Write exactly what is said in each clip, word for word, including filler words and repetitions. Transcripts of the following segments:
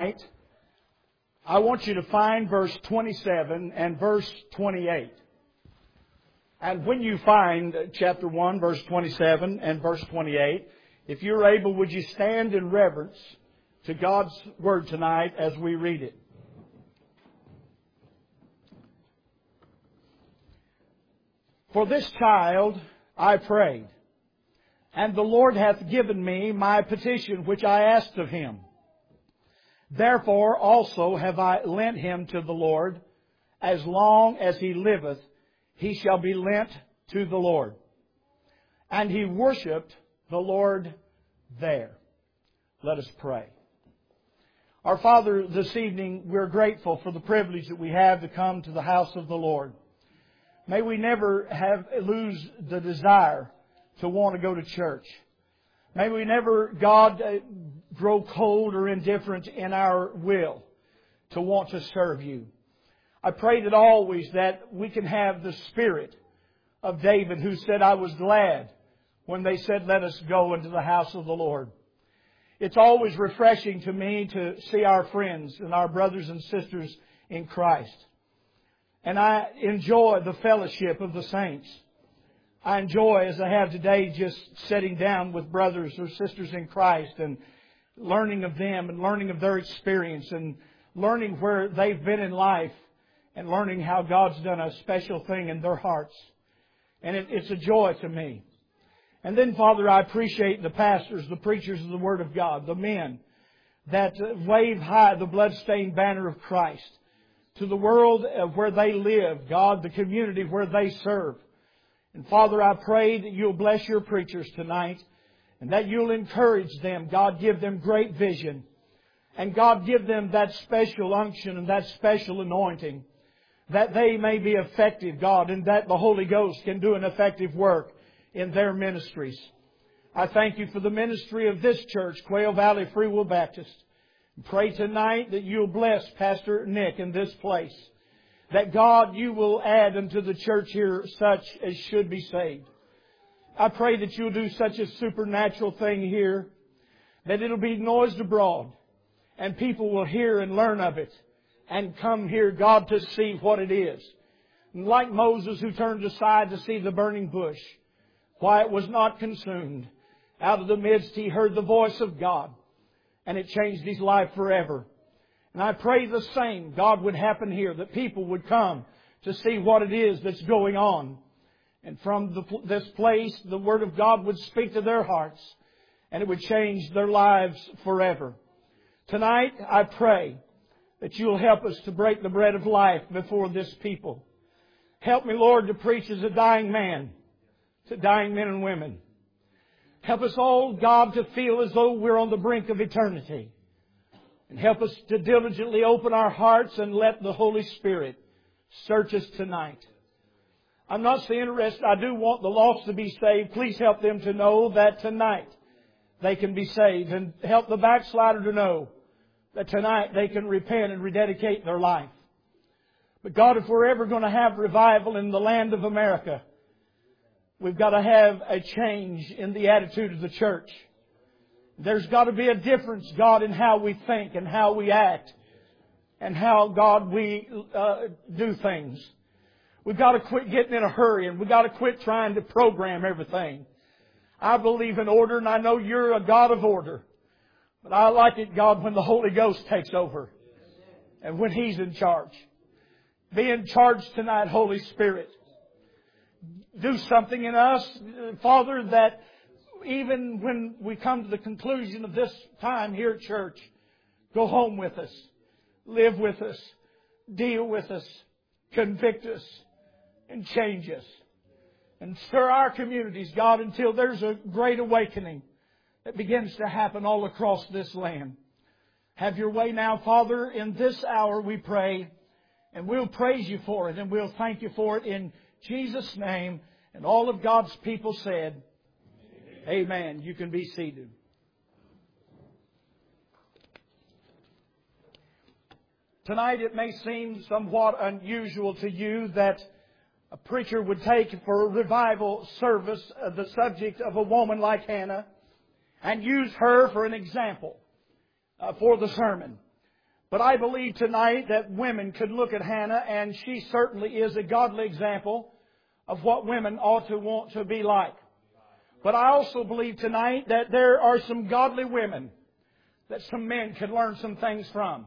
tonight, I want you to find verse twenty-seven and verse twenty-eight. And when you find chapter one, verse twenty-seven and verse twenty-eight, if you're able, would you stand in reverence to God's Word tonight as we read it? For this child I prayed, and the Lord hath given me my petition which I asked of Him. Therefore also have I lent him to the Lord. As long as he liveth, he shall be lent to the Lord. And he worshipped the Lord there. Let us pray. Our Father, this evening we're grateful for the privilege that we have to come to the house of the Lord. May we never have lose the desire to want to go to church. May we never, God, grow cold or indifferent in our will to want to serve You. I pray that always that we can have the spirit of David, who said, I was glad when they said, let us go into the house of the Lord. It's always refreshing to me to see our friends and our brothers and sisters in Christ. And I enjoy the fellowship of the saints. I enjoy, as I have today, just sitting down with brothers or sisters in Christ and learning of them and learning of their experience and learning where they've been in life and learning how God's done a special thing in their hearts. And it, it's a joy to me. And then, Father, I appreciate the pastors, the preachers of the Word of God, the men that wave high the bloodstained banner of Christ to the world where they live, God, the community where they serve. And Father, I pray that You'll bless Your preachers tonight and that You'll encourage them. God, give them great vision. And God, give them that special unction and that special anointing that they may be effective, God, and that the Holy Ghost can do an effective work in their ministries. I thank You for the ministry of this church, Quail Valley Free Will Baptist. And pray tonight that You'll bless Pastor Nick in this place. That God, You will add unto the church here such as should be saved. I pray that You'll do such a supernatural thing here, that it'll be noised abroad, and people will hear and learn of it, and come here, God, to see what it is. And like Moses, who turned aside to see the burning bush, why it was not consumed, out of the midst he heard the voice of God, and it changed his life forever. And I pray the same, God, would happen here, that people would come to see what it is that's going on. And from the, this place, the Word of God would speak to their hearts, and it would change their lives forever. Tonight, I pray that You'll help us to break the bread of life before this people. Help me, Lord, to preach as a dying man to dying men and women. Help us all, God, to feel as though we're on the brink of eternity. And help us to diligently open our hearts and let the Holy Spirit search us tonight. I'm not so interested. I do want the lost to be saved. Please help them to know that tonight they can be saved. And help the backslider to know that tonight they can repent and rededicate their life. But God, if we're ever going to have revival in the land of America, we've got to have a change in the attitude of the church. There's got to be a difference, God, in how we think and how we act and how, God, we uh, do things. We've got to quit getting in a hurry, and we've got to quit trying to program everything. I believe in order, and I know You're a God of order. But I like it, God, when the Holy Ghost takes over and when He's in charge. Be in charge tonight, Holy Spirit. Do something in us, Father, that even when we come to the conclusion of this time here at church, go home with us, live with us, deal with us, convict us, and change us. And stir our communities, God, until there's a great awakening that begins to happen all across this land. Have Your way now, Father, in this hour we pray, and we'll praise You for it, and we'll thank You for it in Jesus' name. And all of God's people said, Amen. Amen. You can be seated. Tonight it may seem somewhat unusual to you that a preacher would take for a revival service uh, the subject of a woman like Hannah and use her for an example uh, for the sermon. But I believe tonight that women could look at Hannah, and she certainly is a godly example of what women ought to want to be like. But I also believe tonight that there are some godly women that some men can learn some things from.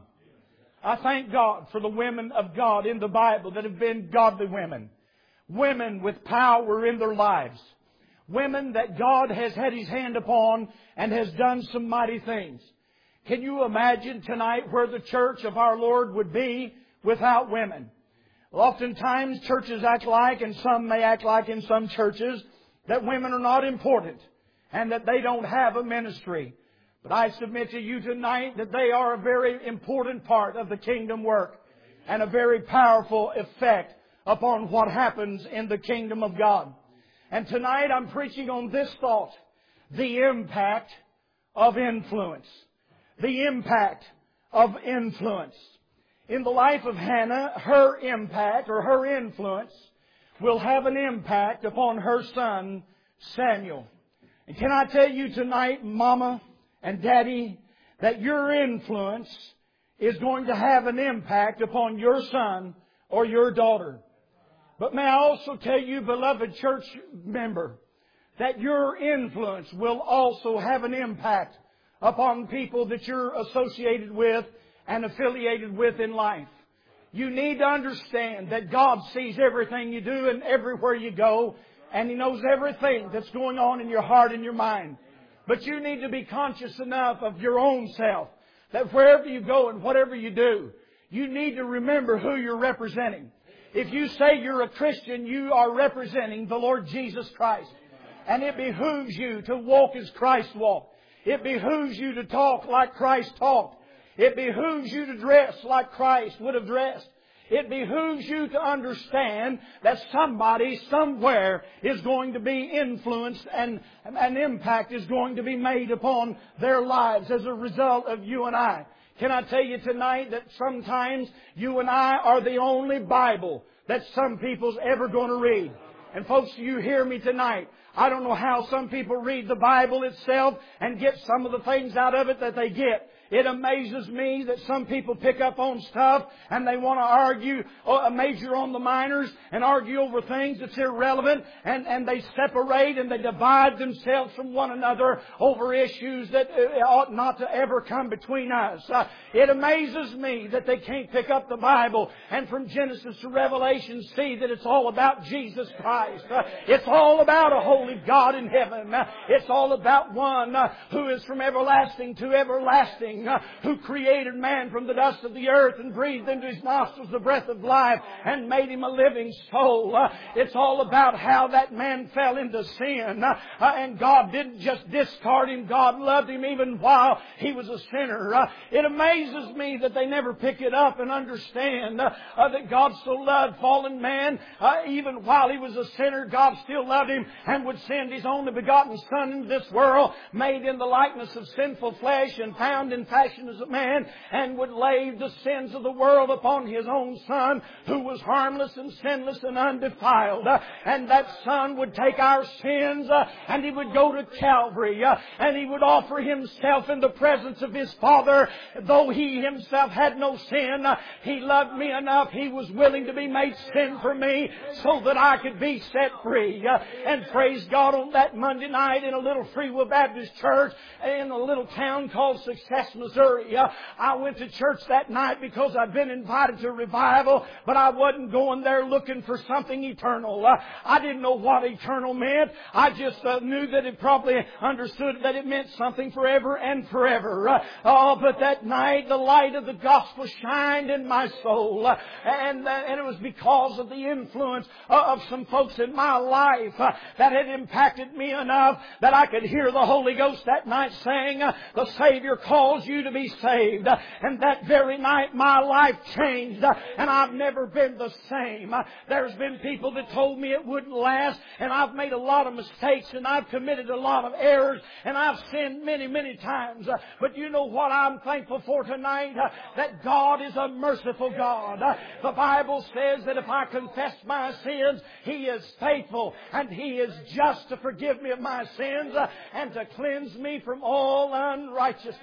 I thank God for the women of God in the Bible that have been godly women. Women with power in their lives. Women that God has had His hand upon and has done some mighty things. Can you imagine tonight where the church of our Lord would be without women? Oftentimes churches act like, and some may act like in some churches, that women are not important and that they don't have a ministry. But I submit to you tonight that they are a very important part of the kingdom work and a very powerful effect upon what happens in the kingdom of God. And tonight I'm preaching on this thought, the impact of influence. The impact of influence. In the life of Hannah, her impact or her influence will have an impact upon her son Samuel. And can I tell you tonight, Mama and Daddy, that your influence is going to have an impact upon your son or your daughter. But may I also tell you, beloved church member, that your influence will also have an impact upon people that you're associated with and affiliated with in life. You need to understand that God sees everything you do and everywhere you go, and He knows everything that's going on in your heart and your mind. But you need to be conscious enough of your own self that wherever you go and whatever you do, you need to remember who you're representing. If you say you're a Christian, you are representing the Lord Jesus Christ. And it behooves you to walk as Christ walked. It behooves you to talk like Christ talked. It behooves you to dress like Christ would have dressed. It behooves you to understand that somebody somewhere is going to be influenced and an impact is going to be made upon their lives as a result of you and I. Can I tell you tonight that sometimes you and I are the only Bible that some people's ever going to read. And folks, you hear me tonight. I don't know how some people read the Bible itself and get some of the things out of it that they get. It amazes me that some people pick up on stuff and they want to argue, or major on the minors and argue over things that's irrelevant, and, and they separate and they divide themselves from one another over issues that ought not to ever come between us. Uh, it amazes me that they can't pick up the Bible and from Genesis to Revelation see that it's all about Jesus Christ. Uh, it's all about a holy God in heaven. Uh, it's all about one uh, who is from everlasting to everlasting. Uh, who created man from the dust of the earth and breathed into his nostrils the breath of life and made him a living soul. Uh, it's all about how that man fell into sin. Uh, uh, and God didn't just discard him. God loved him even while he was a sinner. Uh, it amazes me that they never pick it up and understand uh, uh, that God so loved fallen man. Uh, even while he was a sinner, God still loved him and would send His only begotten Son into this world, made in the likeness of sinful flesh and found in fashion as a man, and would lay the sins of the world upon His own Son, who was harmless and sinless and undefiled. Uh, and that Son would take our sins uh, and He would go to Calvary uh, and He would offer Himself in the presence of His Father. Though He Himself had no sin, uh, He loved me enough. He was willing to be made sin for me so that I could be set free. Uh, and praise God, on that Monday night in a little Free Will Baptist church in a little town called Success, Missouri. Uh, I went to church that night because I'd been invited to revival, but I wasn't going there looking for something eternal. Uh, I didn't know what eternal meant. I just uh, knew that it probably understood that it meant something forever and forever. Uh, oh, but that night the light of the gospel shined in my soul. Uh, and, uh, and it was because of the influence uh, of some folks in my life uh, that had impacted me enough that I could hear the Holy Ghost that night saying, uh, the Savior calls you to be saved. Uh, and that very night my life changed, uh, and I've never been the same. Uh, there's been people that told me it wouldn't last, and I've made a lot of mistakes, and I've committed a lot of errors, and I've sinned many, many times. Uh, but you know what I'm thankful for tonight? Uh, that God is a merciful God. Uh, the Bible says that if I confess my sins, He is faithful, and He is just to forgive me of my sins uh, and to cleanse me from all unrighteousness. Uh,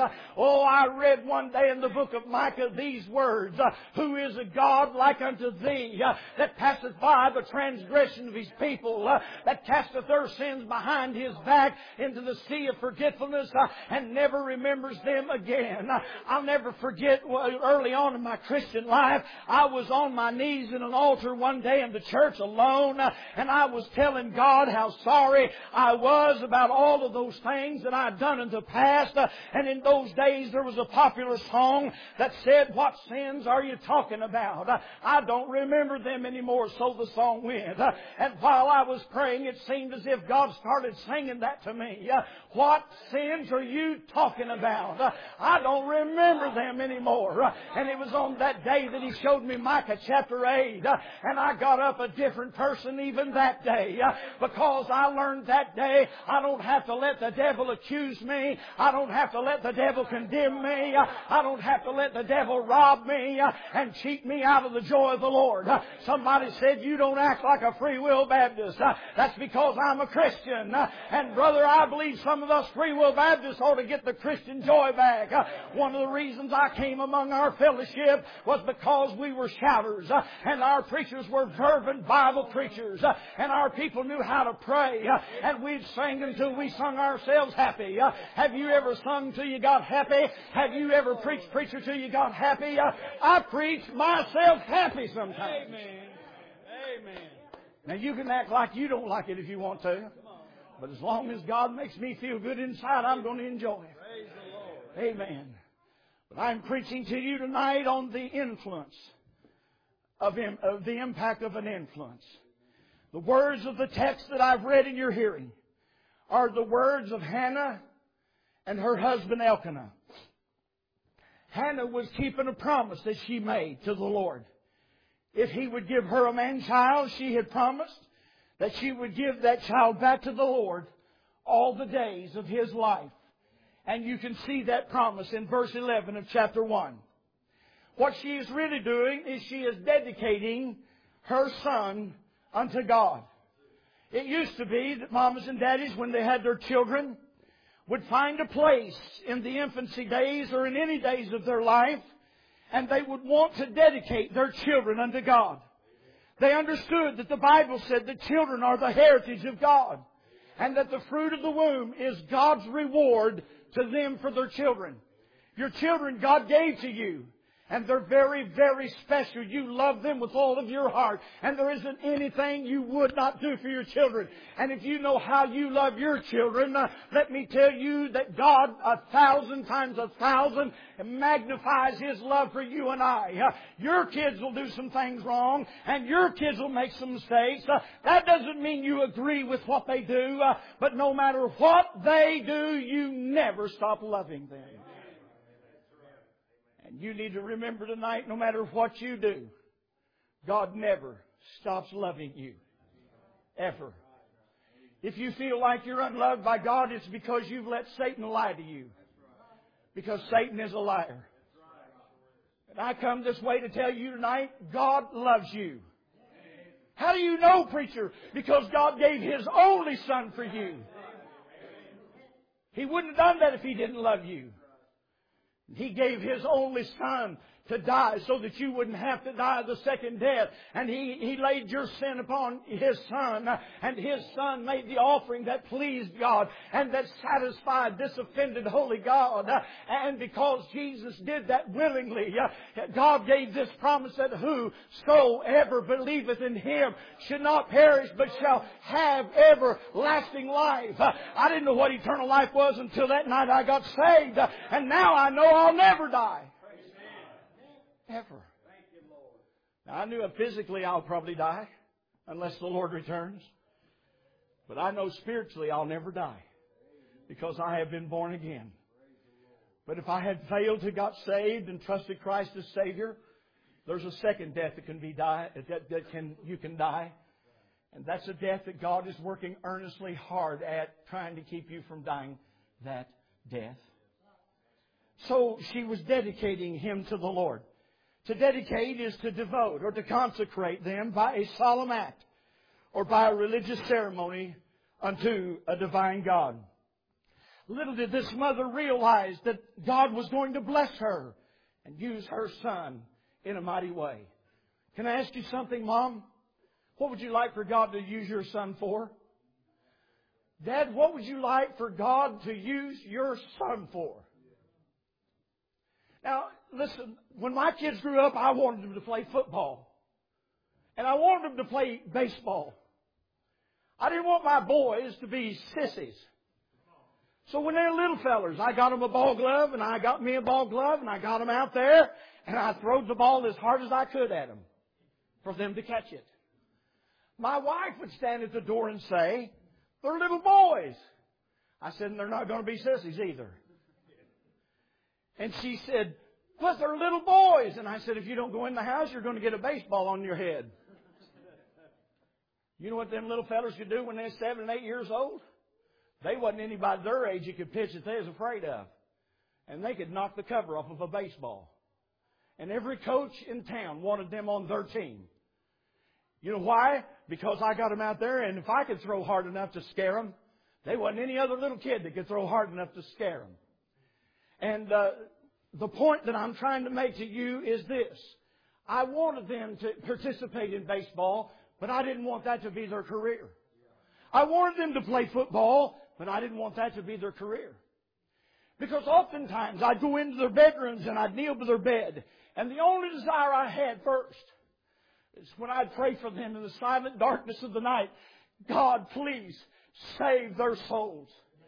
Oh, I read one day in the book of Micah these words, who is a God like unto thee, that passeth by the transgression of his people, that casteth their sins behind his back into the sea of forgetfulness, and never remembers them again. I'll never forget early on in my Christian life, I was on my knees in an altar one day in the church alone, and I was telling God how sorry I was about all of those things that I'd done in the past. And in those days there was a popular song that said, "What sins are you talking about? I don't remember them anymore," so the song went. And while I was praying, it seemed as if God started singing that to me. "What sins are you talking about? I don't remember them anymore." And it was on that day that He showed me Micah chapter eight. And I got up a different person even that day, because I learned that day I don't have to let the devil accuse me. I don't have to let the devil condemn me. I don't have to let the devil rob me and cheat me out of the joy of the Lord. Somebody said, "You don't act like a free will Baptist." That's because I'm a Christian. And brother, I believe some of us free will Baptists ought to get the Christian joy back. One of the reasons I came among our fellowship was because we were shouters, and our preachers were fervent Bible preachers, and our people knew how to pray, and we'd sing until we sung ourselves happy. Have you ever sung till you got happy? Have you ever preached preacher till you got happy? I preach myself happy sometimes. Amen. Amen. Now you can act like you don't like it if you want to, but as long as God makes me feel good inside, I'm going to enjoy it. Praise the Lord. Amen. But I'm preaching to you tonight on the influence of, him, of the impact of an influence. The words of the text that I've read in your hearing are the words of Hannah and her husband Elkanah. Hannah was keeping a promise that she made to the Lord. If He would give her a man-child, she had promised that she would give that child back to the Lord all the days of his life. And you can see that promise in verse eleven of chapter one. What she is really doing is she is dedicating her son unto God. It used to be that mamas and daddies, when they had their children, would find a place in the infancy days or in any days of their life, and they would want to dedicate their children unto God. They understood that the Bible said that children are the heritage of God, and that the fruit of the womb is God's reward to them for their children. Your children God gave to you, and they're very, very special. You love them with all of your heart. And there isn't anything you would not do for your children. And if you know how you love your children, uh, let me tell you that God, a thousand times a thousand, magnifies His love for you and I. Uh, your kids will do some things wrong, and your kids will make some mistakes. Uh, that doesn't mean you agree with what they do, uh, but no matter what they do, you never stop loving them. And you need to remember tonight, no matter what you do, God never stops loving you. Ever. If you feel like you're unloved by God, it's because you've let Satan lie to you. Because Satan is a liar. And I come this way to tell you tonight, God loves you. How do you know, preacher? Because God gave His only Son for you. He wouldn't have done that if He didn't love you. He gave His only Son to die so that you wouldn't have to die the second death. And He, he laid your sin upon His Son. And His Son made the offering that pleased God and that satisfied this offended holy God. And because Jesus did that willingly, God gave this promise that whosoever believeth in Him should not perish but shall have everlasting life. I didn't know what eternal life was until that night I got saved. And now I know I'll never die. Ever. Now, I knew physically I'll probably die unless the Lord returns. But I know spiritually I'll never die because I have been born again. But if I had failed to got saved and trusted Christ as Savior, there's a second death that can be die, that, that can you can die. And that's a death that God is working earnestly hard at trying to keep you from dying that death. So she was dedicating him to the Lord. To dedicate is to devote or to consecrate them by a solemn act or by a religious ceremony unto a divine God. Little did this mother realize that God was going to bless her and use her son in a mighty way. Can I ask you something, Mom? What would you like for God to use your son for? Dad, what would you like for God to use your son for? Now, listen, when my kids grew up, I wanted them to play football. And I wanted them to play baseball. I didn't want my boys to be sissies. So when they're little fellers, I got them a ball glove, and I got me a ball glove, and I got them out there, and I throwed the ball as hard as I could at them for them to catch it. My wife would stand at the door and say, "They're little boys." I said, "They're not going to be sissies either." And she said, "But they're little boys." And I said, "If you don't go in the house, you're going to get a baseball on your head." You know what them little fellas could do when they're seven and eight years old? They wasn't anybody their age that could pitch that they was afraid of. And they could knock the cover off of a baseball. And every coach in town wanted them on their team. You know why? Because I got them out there, and if I could throw hard enough to scare them, there wasn't any other little kid that could throw hard enough to scare them. And uh, the point that I'm trying to make to you is this. I wanted them to participate in baseball, but I didn't want that to be their career. I wanted them to play football, but I didn't want that to be their career. Because oftentimes I'd go into their bedrooms and I'd kneel by their bed, and the only desire I had first is when I'd pray for them in the silent darkness of the night, "God, please save their souls."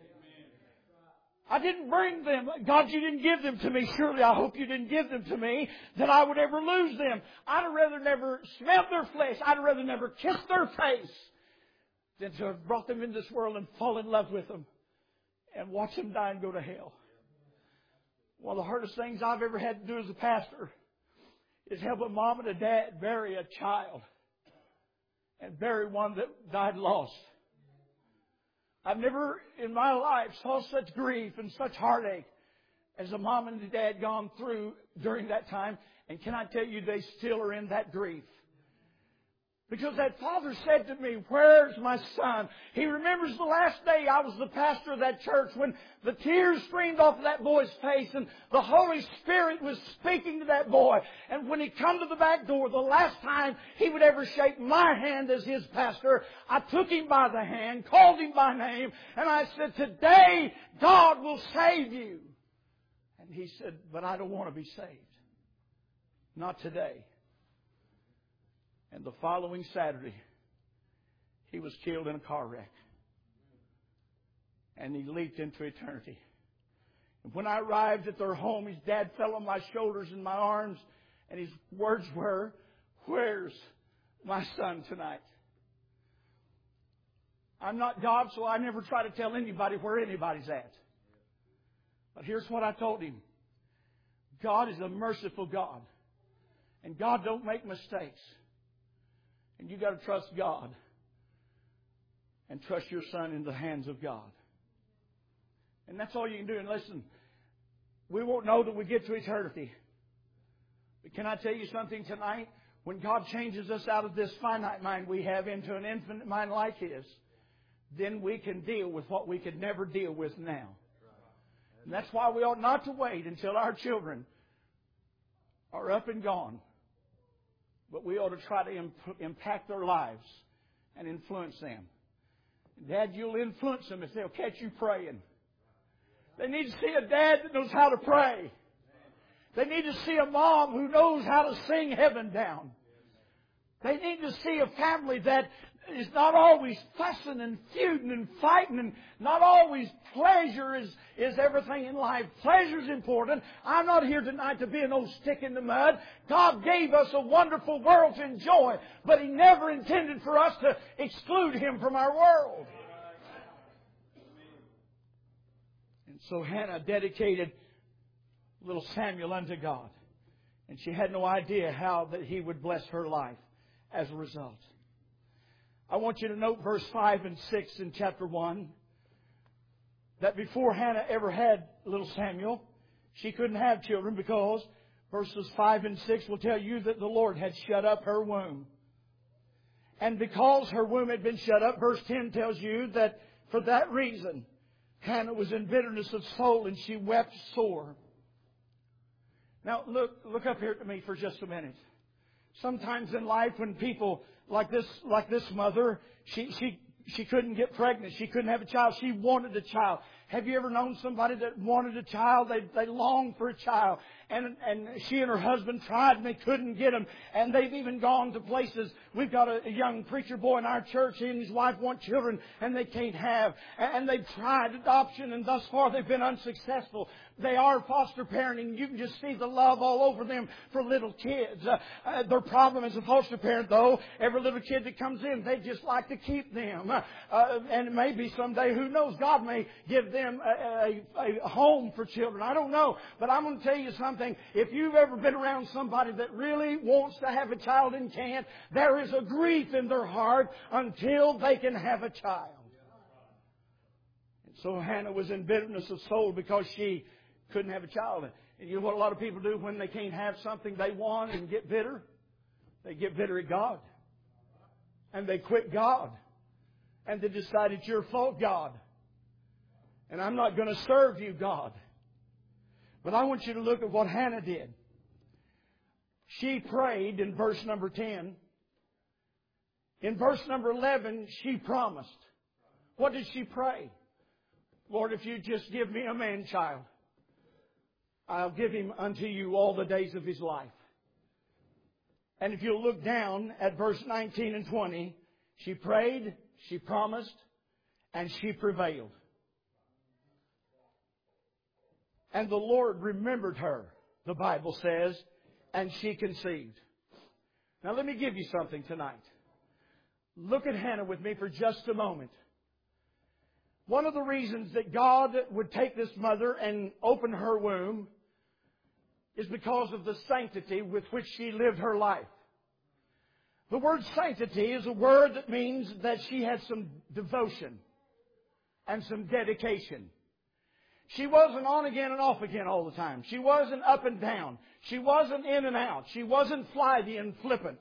I didn't bring them. God, you didn't give them to me. Surely I hope you didn't give them to me that I would ever lose them. I'd rather never smell their flesh. I'd rather never kiss their face than to have brought them into this world and fall in love with them and watch them die and go to hell. One of the hardest things I've ever had to do as a pastor is help a mom and a dad bury a child and bury one that died lost. I've never in my life saw such grief and such heartache as a mom and a dad gone through during that time. And can I tell you, they still are in that grief. Because that father said to me, "Where's my son?" He remembers the last day I was the pastor of that church when the tears streamed off of that boy's face and the Holy Spirit was speaking to that boy. And when he come to the back door, the last time he would ever shake my hand as his pastor, I took him by the hand, called him by name, and I said, "Today God will save you." And he said, "But I don't want to be saved. Not today." And the following Saturday, he was killed in a car wreck. And he leaped into eternity. And when I arrived at their home, his dad fell on my shoulders and my arms. And his words were, "Where's my son tonight?" I'm not God, so I never try to tell anybody where anybody's at. But here's what I told him. God is a merciful God. And God don't make mistakes. And you got to trust God and trust your son in the hands of God. And that's all you can do. And listen, we won't know that we get to eternity. But can I tell you something tonight? When God changes us out of this finite mind we have into an infinite mind like His, then we can deal with what we could never deal with now. And that's why we ought not to wait until our children are up and gone. But we ought to try to imp- impact their lives and influence them. Dad, you'll influence them if they'll catch you praying. They need to see a dad that knows how to pray. They need to see a mom who knows how to sing heaven down. They need to see a family that is not always fussing and feuding and fighting, and not always pleasure is, is everything in life. Pleasure is important. I'm not here tonight to be an old stick in the mud. God gave us a wonderful world to enjoy, but He never intended for us to exclude Him from our world. And so Hannah dedicated little Samuel unto God. And she had no idea how that He would bless her life as a result. I want you to note verse five and six in chapter one. That before Hannah ever had little Samuel, she couldn't have children because verses five and six will tell you that the Lord had shut up her womb. And because her womb had been shut up, verse ten tells you that for that reason, Hannah was in bitterness of soul and she wept sore. Now look, look up here to me for just a minute. Sometimes in life when people like this, like this mother, she, she, she couldn't get pregnant. She couldn't have a child. She wanted a child. Have you ever known somebody that wanted a child? They, they longed for a child. And, and she and her husband tried and they couldn't get them. And they've even gone to places. We've got a, a young preacher boy in our church. He and his wife want children and they can't have. And, and they've tried adoption and thus far they've been unsuccessful. They are foster parenting. You can just see the love all over them for little kids. Uh, uh, their problem as a foster parent, though, every little kid that comes in, they just like to keep them. Uh, uh, and maybe someday, who knows, God may give them a, a, a home for children. I don't know. But I'm going to tell you something. If you've ever been around somebody that really wants to have a child and can't, there is a grief in their heart until they can have a child. And so Hannah was in bitterness of soul because she couldn't have a child. And you know what a lot of people do when they can't have something they want and get bitter? They get bitter at God. And they quit God. And they decide it's your fault, God. And I'm not going to serve you, God. But I want you to look at what Hannah did. She prayed in verse number ten. In verse number eleven, she promised. What did she pray? Lord, if you just give me a man-child, I'll give him unto you all the days of his life. And if you'll look down at verse nineteen and twenty, she prayed, she promised, and she prevailed. And the Lord remembered her, the Bible says, and she conceived. Now let me give you something tonight. Look at Hannah with me for just a moment. One of the reasons that God would take this mother and open her womb is because of the sanctity with which she lived her life. The word sanctity is a word that means that she had some devotion and some dedication. She wasn't on again and off again all the time. She wasn't up and down. She wasn't in and out. She wasn't flighty and flippant.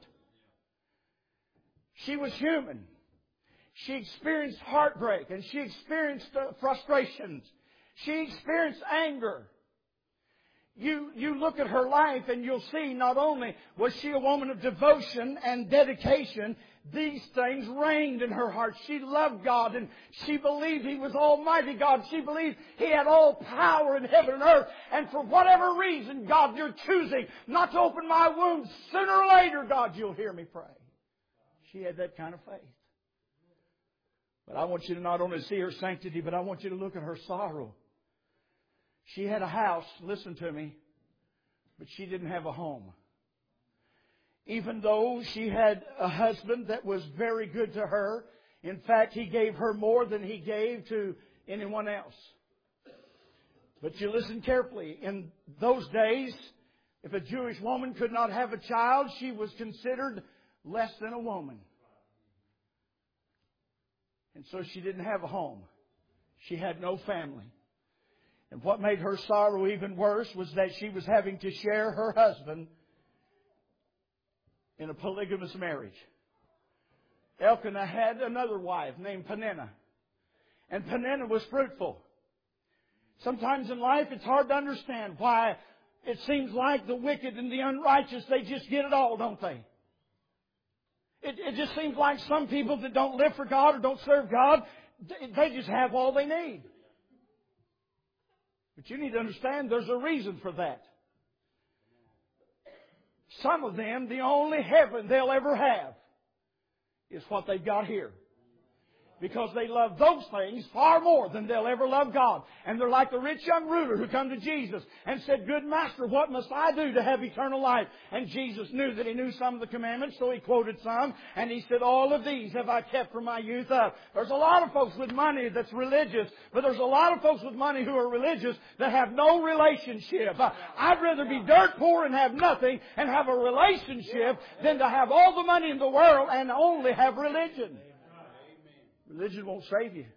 She was human. She experienced heartbreak and she experienced uh, frustrations. She experienced anger. You, you look at her life and you'll see not only was she a woman of devotion and dedication, these things reigned in her heart. She loved God and she believed He was Almighty God. She believed He had all power in heaven and earth. And for whatever reason, God, you're choosing not to open my womb. Sooner or later, God, you'll hear me pray. She had that kind of faith. But I want you to not only see her sanctity, but I want you to look at her sorrow. She had a house, listen to me, but she didn't have a home. Even though she had a husband that was very good to her. In fact, he gave her more than he gave to anyone else. But you listen carefully. In those days, if a Jewish woman could not have a child, she was considered less than a woman. And so she didn't have a home. She had no family. And what made her sorrow even worse was that she was having to share her husband in a polygamous marriage. Elkanah had another wife named Peninnah. And Peninnah was fruitful. Sometimes in life it's hard to understand why it seems like the wicked and the unrighteous, they just get it all, don't they? It, it just seems like some people that don't live for God or don't serve God, they just have all they need. But you need to understand there's a reason for that. Some of them, the only heaven they'll ever have is what they've got here. Because they love those things far more than they'll ever love God. And they're like the rich young ruler who come to Jesus and said, "Good Master, what must I do to have eternal life?" And Jesus knew that He knew some of the commandments, so He quoted some. And He said, "All of these have I kept from my youth up." There's a lot of folks with money that's religious, but there's a lot of folks with money who are religious that have no relationship. I'd rather be dirt poor and have nothing and have a relationship than to have all the money in the world and only have religion. Religion won't save you.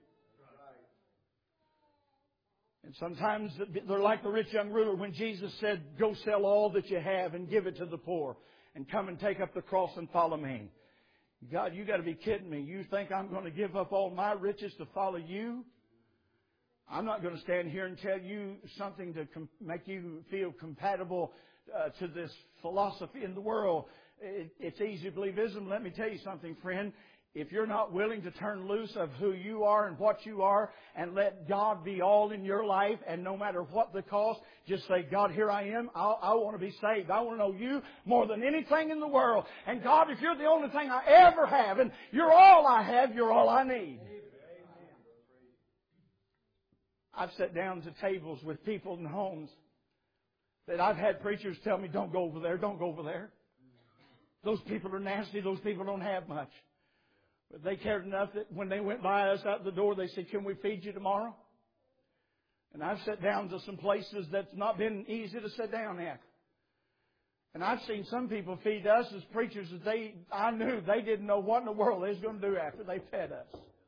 And sometimes they're like the rich young ruler when Jesus said, "Go sell all that you have and give it to the poor and come and take up the cross and follow me." God, you got to be kidding me. You think I'm going to give up all my riches to follow you? I'm not going to stand here and tell you something to com- make you feel compatible uh, to this philosophy in the world. It, it's easy to believe ism. Let me tell you something, friend. If you're not willing to turn loose of who you are and what you are and let God be all in your life, and no matter what the cost, just say, God, here I am. I, I want to be saved. I want to know you more than anything in the world. And God, if you're the only thing I ever have and you're all I have, you're all I need. I've sat down to tables with people in homes that I've had preachers tell me, don't go over there, don't go over there. Those people are nasty. Those people don't have much. But they cared enough that when they went by us out the door, they said, can we feed you tomorrow? And I've sat down to some places that's not been easy to sit down at. And I've seen some people feed us as preachers that they, I knew they didn't know what in the world they was going to do after they fed us.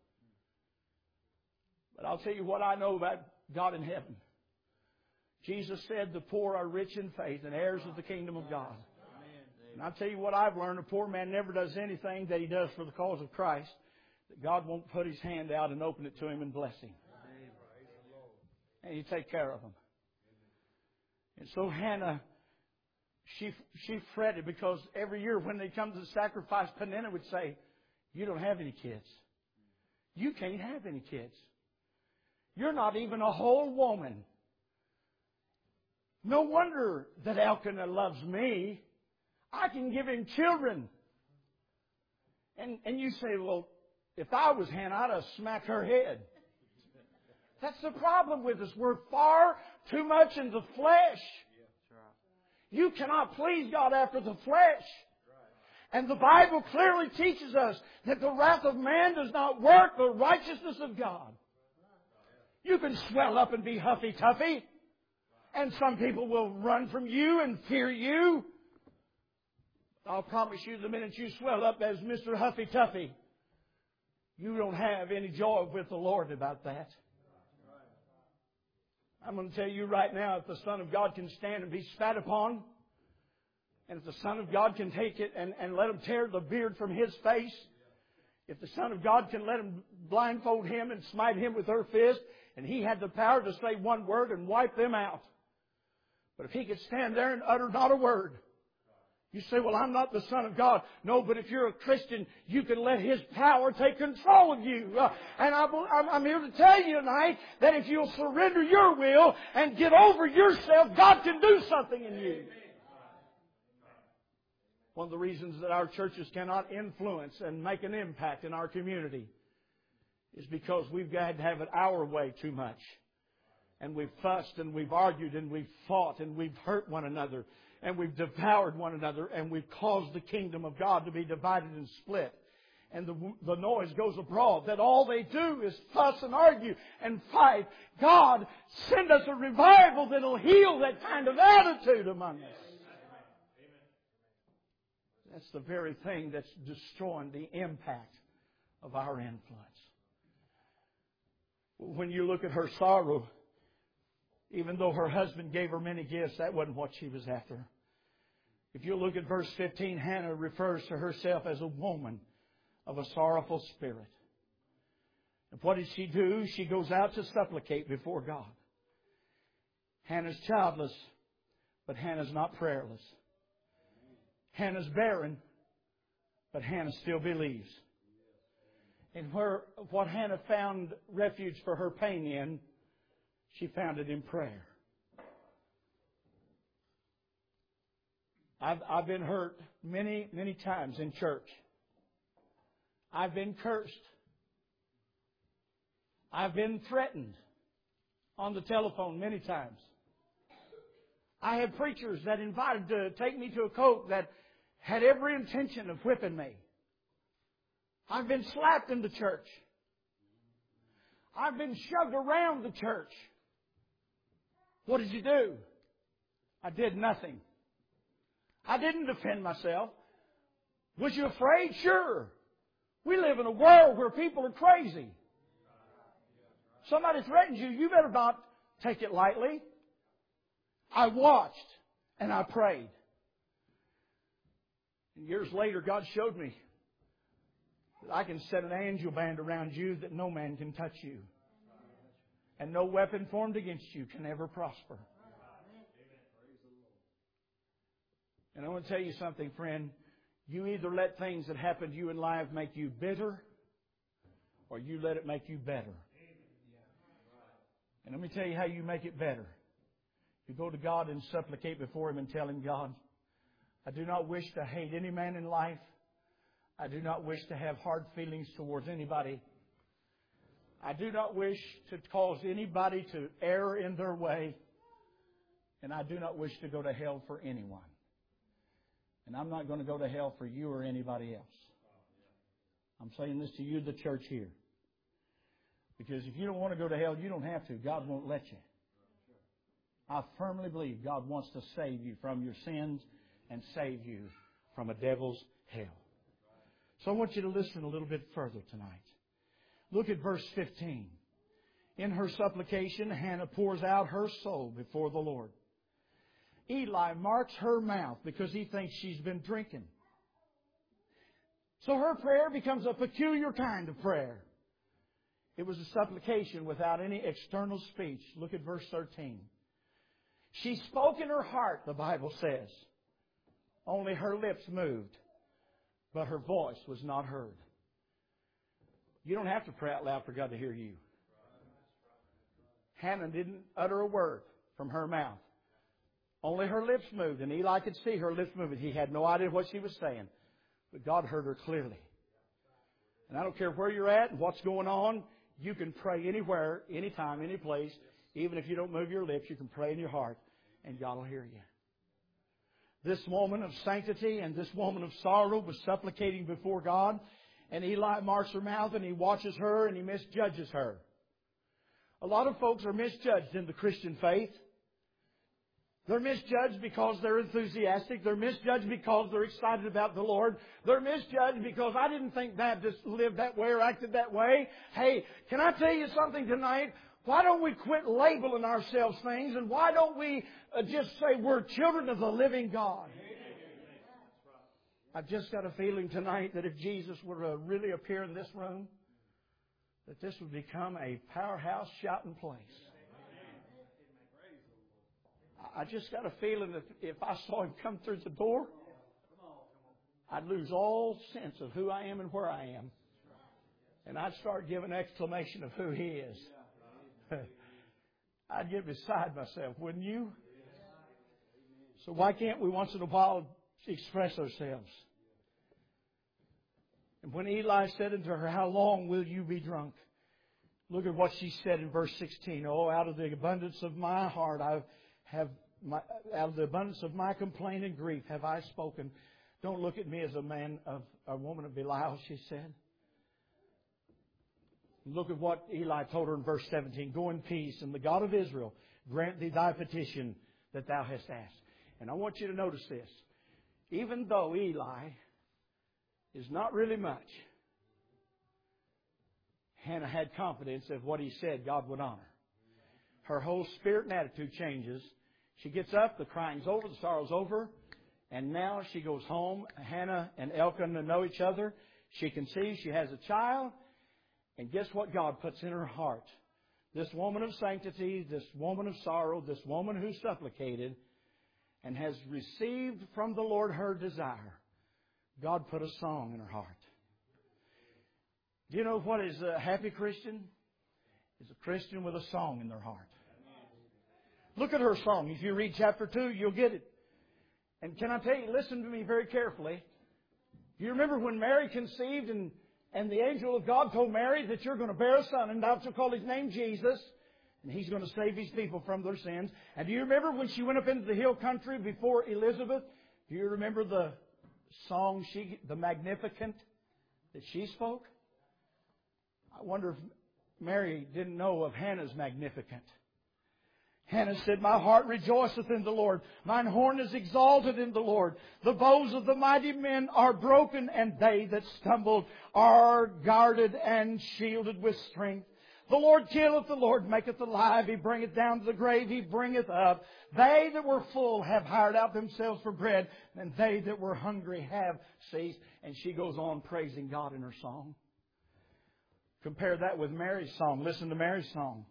But I'll tell you what I know about God in heaven. Jesus said the poor are rich in faith and heirs of the kingdom of God. And I'll tell you what I've learned. A poor man never does anything that he does for the cause of Christ that God won't put His hand out and open it to him and bless him. And He take care of him. And so Hannah, she she fretted because every year when they come to the sacrifice, Peninnah would say, you don't have any kids. You can't have any kids. You're not even a whole woman. No wonder that Elkanah loves me. I can give him children. And and you say, well, if I was Hannah, I'd have smacked her head. That's the problem with us. We're far too much in the flesh. You cannot please God after the flesh. And the Bible clearly teaches us that the wrath of man does not work the righteousness of God. You can swell up and be huffy-tuffy. And some people will run from you and fear you. I'll promise you, the minute you swell up as Mister Huffy-Tuffy, you don't have any joy with the Lord about that. I'm going to tell you right now, if the Son of God can stand and be spat upon, and if the Son of God can take it and, and let Him tear the beard from His face, if the Son of God can let Him blindfold Him and smite Him with her fist, and He had the power to say one word and wipe them out. But if He could stand there and utter not a word, you say, well, I'm not the Son of God. No, but if you're a Christian, you can let His power take control of you. Uh, and I, I'm here to tell you tonight that if you'll surrender your will and get over yourself, God can do something in you. One of the reasons that our churches cannot influence and make an impact in our community is because we've got to have it our way too much. And we've fussed and we've argued and we've fought and we've hurt one another. And we've devoured one another, and we've caused the kingdom of God to be divided and split. And the, the noise goes abroad that all they do is fuss and argue and fight. God, send us a revival that will heal that kind of attitude among us. That's the very thing that's destroying the impact of our influence. When you look at her sorrow, even though her husband gave her many gifts, that wasn't what she was after. If you look at verse fifteen, Hannah refers to herself as a woman of a sorrowful spirit. And what did she do? She goes out to supplicate before God. Hannah's childless, but Hannah's not prayerless. Hannah's barren, but Hannah still believes. And where what Hannah found refuge for her pain in, she found it in prayer. I've, I've been hurt many, many times in church. I've been cursed. I've been threatened on the telephone many times. I had preachers that invited to take me to a coat that had every intention of whipping me. I've been slapped in the church. I've been shoved around the church. What did you do? I did nothing. I didn't defend myself. Was you afraid? Sure. We live in a world where people are crazy. Somebody threatens you, you better not take it lightly. I watched and I prayed. And years later, God showed me that I can set an angel band around you that no man can touch you. And no weapon formed against you can ever prosper. And I want to tell you something, friend. You either let things that happen to you in life make you bitter, or you let it make you better. And let me tell you how you make it better. You go to God and supplicate before Him and tell Him, God, I do not wish to hate any man in life. I do not wish to have hard feelings towards anybody. I do not wish to cause anybody to err in their way. And I do not wish to go to hell for anyone. And I'm not going to go to hell for you or anybody else. I'm saying this to you, the church here. Because if you don't want to go to hell, you don't have to. God won't let you. I firmly believe God wants to save you from your sins and save you from a devil's hell. So I want you to listen a little bit further tonight. Look at verse fifteen. In her supplication, Hannah pours out her soul before the Lord. Eli marks her mouth because he thinks she's been drinking. So her prayer becomes a peculiar kind of prayer. It was a supplication without any external speech. Look at verse thirteen. She spoke in her heart, the Bible says. Only her lips moved, but her voice was not heard. You don't have to pray out loud for God to hear you. Hannah didn't utter a word from her mouth. Only her lips moved, and Eli could see her lips moving. He had no idea what she was saying, but God heard her clearly. And I don't care where you're at and what's going on, you can pray anywhere, anytime, any place. Even if you don't move your lips, you can pray in your heart, and God will hear you. This woman of sanctity and this woman of sorrow was supplicating before God, and Eli marks her mouth, and he watches her, and he misjudges her. A lot of folks are misjudged in the Christian faith. They're misjudged because they're enthusiastic. They're misjudged because they're excited about the Lord. They're misjudged because I didn't think Baptists lived that way or acted that way. Hey, can I tell you something tonight? Why don't we quit labeling ourselves things, and why don't we uh, just say we're children of the living God? I've just got a feeling tonight that if Jesus were to really appear in this room, that this would become a powerhouse shouting place. I just got a feeling that if I saw Him come through the door, I'd lose all sense of who I am and where I am. And I'd start giving exclamation of who He is. I'd get beside myself, wouldn't you? So why can't we once in a while express ourselves? And when Eli said unto her, how long will you be drunk? Look at what she said in verse sixteen. Oh, out of the abundance of my heart, I have my, out of the abundance of my complaint and grief have I spoken. Don't look at me as a man of a woman of Belial, she said. Look at what Eli told her in verse seventeen. Go in peace, and the God of Israel grant thee thy petition that thou hast asked. And I want you to notice this. Even though Eli is not really much, Hannah had confidence that what he said God would honor. Her whole spirit and attitude changes. She gets up, the crying's over, the sorrow's over, and now she goes home. Hannah and Elkanah know each other. She conceives, she has a child, and guess what God puts in her heart? This woman of sanctity, this woman of sorrow, this woman who supplicated and has received from the Lord her desire. God put a song in her heart. Do you know what is a happy Christian? Is a Christian with a song in their heart. Look at her song. If you read chapter two, you'll get it. And can I tell you, listen to me very carefully. Do you remember when Mary conceived and, and the angel of God told Mary that you're going to bear a son and thou shalt call his name Jesus, and he's going to save his people from their sins? And do you remember when she went up into the hill country before Elizabeth? Do you remember the song, she, the Magnificat, that she spoke? I wonder if Mary didn't know of Hannah's Magnificat. Hannah said, my heart rejoiceth in the Lord. Mine horn is exalted in the Lord. The bows of the mighty men are broken, and they that stumbled are guarded and shielded with strength. The Lord killeth, the Lord maketh alive. He bringeth down to the grave, He bringeth up. They that were full have hired out themselves for bread, and they that were hungry have ceased. And she goes on praising God in her song. Compare that with Mary's song. Listen to Mary's song.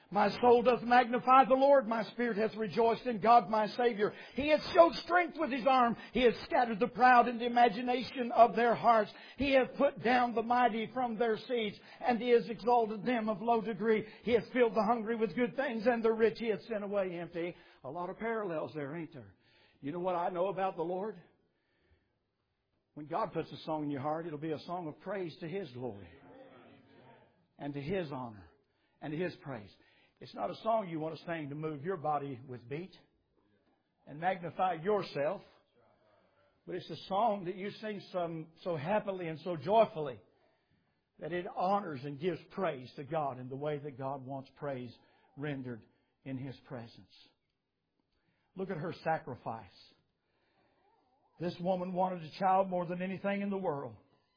My soul doth magnify the Lord. My spirit hath rejoiced in God my Savior. He hath showed strength with His arm. He hath scattered the proud in the imagination of their hearts. He hath put down the mighty from their seats, and He has exalted them of low degree. He hath filled the hungry with good things, and the rich He hath sent away empty. A lot of parallels there, ain't there? You know what I know about the Lord? When God puts a song in your heart, it'll be a song of praise to His glory and to His honor and to His praise. It's not a song you want to sing to move your body with beat and magnify yourself. But it's a song that you sing some, so happily and so joyfully that it honors and gives praise to God in the way that God wants praise rendered in His presence. Look at her sacrifice. This woman wanted a child more than anything in the world.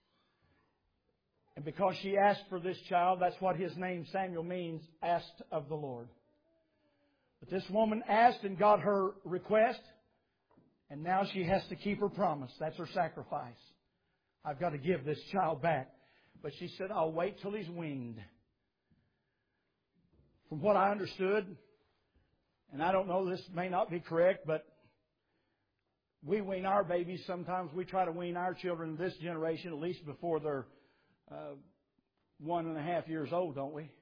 And because she asked for this child, that's what his name Samuel means, asked of the Lord. But this woman asked and got her request, and now she has to keep her promise. That's her sacrifice. I've got to give this child back. But she said, I'll wait till he's weaned. From what I understood, and I don't know, this may not be correct, but we wean our babies. Sometimes we try to wean our children in this generation, at least before they're Uh, one and a half years old, don't we?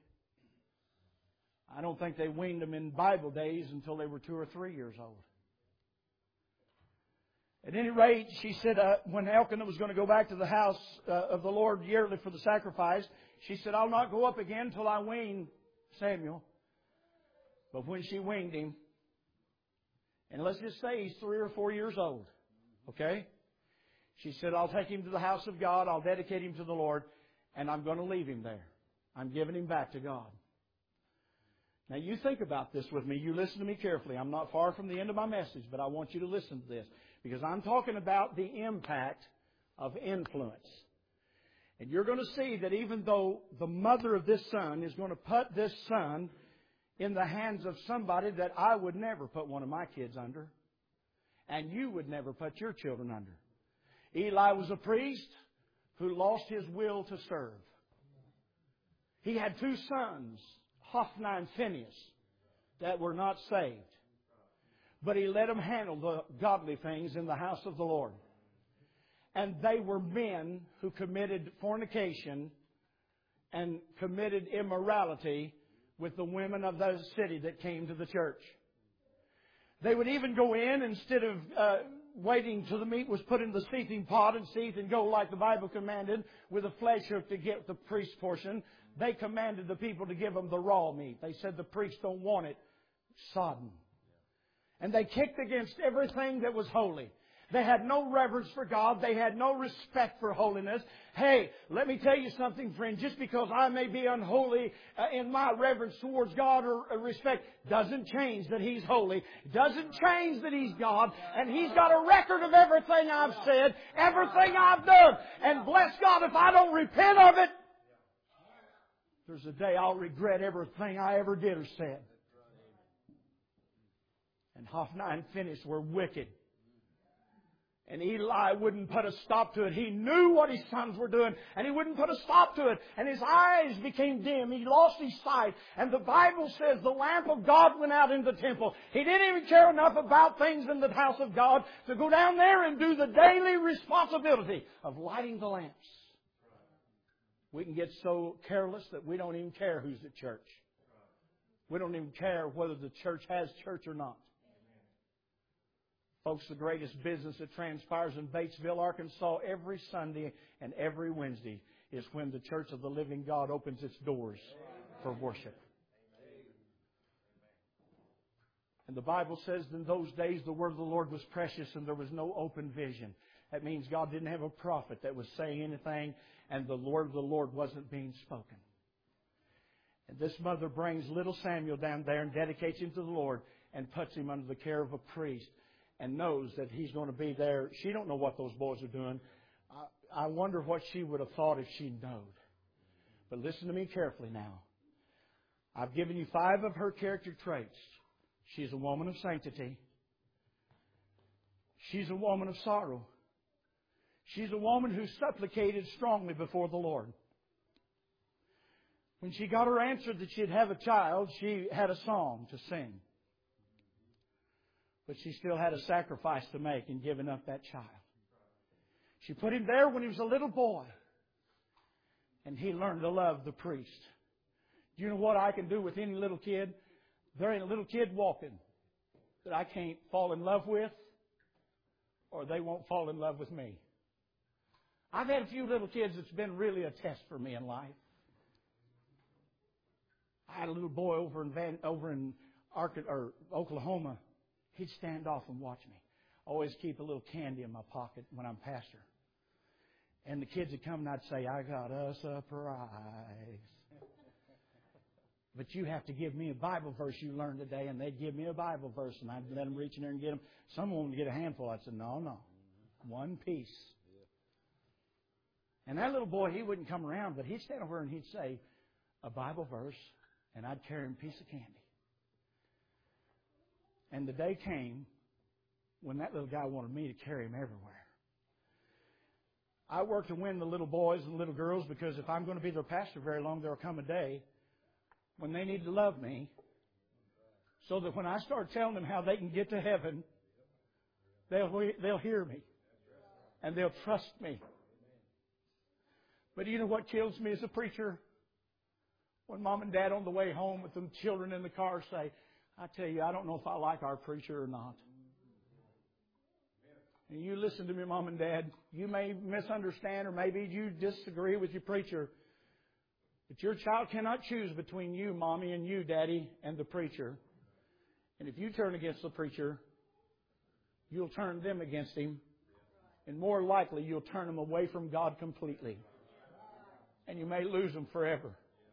I don't think they weaned them in Bible days until they were two or three years old. At any rate, she said uh, when Elkanah was going to go back to the house uh, of the Lord yearly for the sacrifice, she said, I'll not go up again until I wean Samuel. But when she weaned him, and let's just say he's three or four years old, okay? She said, I'll take him to the house of God, I'll dedicate him to the Lord, and I'm going to leave him there. I'm giving him back to God. Now you think about this with me. You listen to me carefully. I'm not far from the end of my message, but I want you to listen to this. Because I'm talking about the impact of influence. And you're going to see that even though the mother of this son is going to put this son in the hands of somebody that I would never put one of my kids under, and you would never put your children under. Eli was a priest who lost his will to serve. He had two sons, Hophni and Phinehas, that were not saved. But he let them handle the godly things in the house of the Lord. And they were men who committed fornication and committed immorality with the women of the city that came to the church. They would even go in instead of uh, waiting till the meat was put in the seething pot and seethe and go like the Bible commanded with a flesh hook to get the priest's portion. They commanded the people to give them the raw meat. They said the priests don't want it sodden. And they kicked against everything that was holy. They had no reverence for God. They had no respect for holiness. Hey, let me tell you something, friend. Just because I may be unholy uh, in my reverence towards God or uh, respect doesn't change that He's holy. Doesn't change that He's God. And He's got a record of everything I've said, everything I've done. And bless God, if I don't repent of it, there's a day I'll regret everything I ever did or said. And Hophni and Phinehas were wicked. And Eli wouldn't put a stop to it. He knew what his sons were doing, and he wouldn't put a stop to it. And his eyes became dim. He lost his sight. And the Bible says the lamp of God went out in the temple. He didn't even care enough about things in the house of God to go down there and do the daily responsibility of lighting the lamps. We can get so careless that we don't even care who's at church. We don't even care whether the church has church or not. Folks, the greatest business that transpires in Batesville, Arkansas, every Sunday and every Wednesday is when the Church of the Living God opens its doors for worship. And the Bible says in those days the word of the Lord was precious and there was no open vision. That means God didn't have a prophet that was saying anything and the word of the Lord wasn't being spoken. And this mother brings little Samuel down there and dedicates him to the Lord and puts him under the care of a priest. And knows that he's going to be there. She don't know what those boys are doing. I, I wonder what she would have thought if she knowed. But listen to me carefully now. I've given you five of her character traits. She's a woman of sanctity. She's a woman of sorrow. She's a woman who supplicated strongly before the Lord. When she got her answer that she'd have a child, she had a song to sing. But she still had a sacrifice to make in giving up that child. She put him there when he was a little boy. And he learned to love the priest. Do you know what I can do with any little kid? There ain't a little kid walking that I can't fall in love with, or they won't fall in love with me. I've had a few little kids that's been really a test for me in life. I had a little boy over in Van, over in Arca, or Oklahoma. He'd stand off and watch me. I always keep a little candy in my pocket when I'm pastor. And the kids would come and I'd say, I got a surprise. But you have to give me a Bible verse you learned today. And they'd give me a Bible verse and I'd let them reach in there and get them. Some of them would get a handful. I'd say, no, no. One piece. And that little boy, he wouldn't come around, but he'd stand over and he'd say a Bible verse, and I'd carry him a piece of candy. And the day came when that little guy wanted me to carry him everywhere. I work to win the little boys and little girls, because if I'm going to be their pastor very long, there will come a day when they need to love me, so that when I start telling them how they can get to heaven, they'll, they'll hear me and they'll trust me. But you know what kills me as a preacher? When Mom and Dad on the way home with them children in the car say, I tell you, I don't know if I like our preacher or not. And you listen to me, Mom and Dad. You may misunderstand, or maybe you disagree with your preacher. But your child cannot choose between you, Mommy, and you, Daddy, and the preacher. And if you turn against the preacher, you'll turn them against him. And more likely, you'll turn them away from God completely. And you may lose them forever.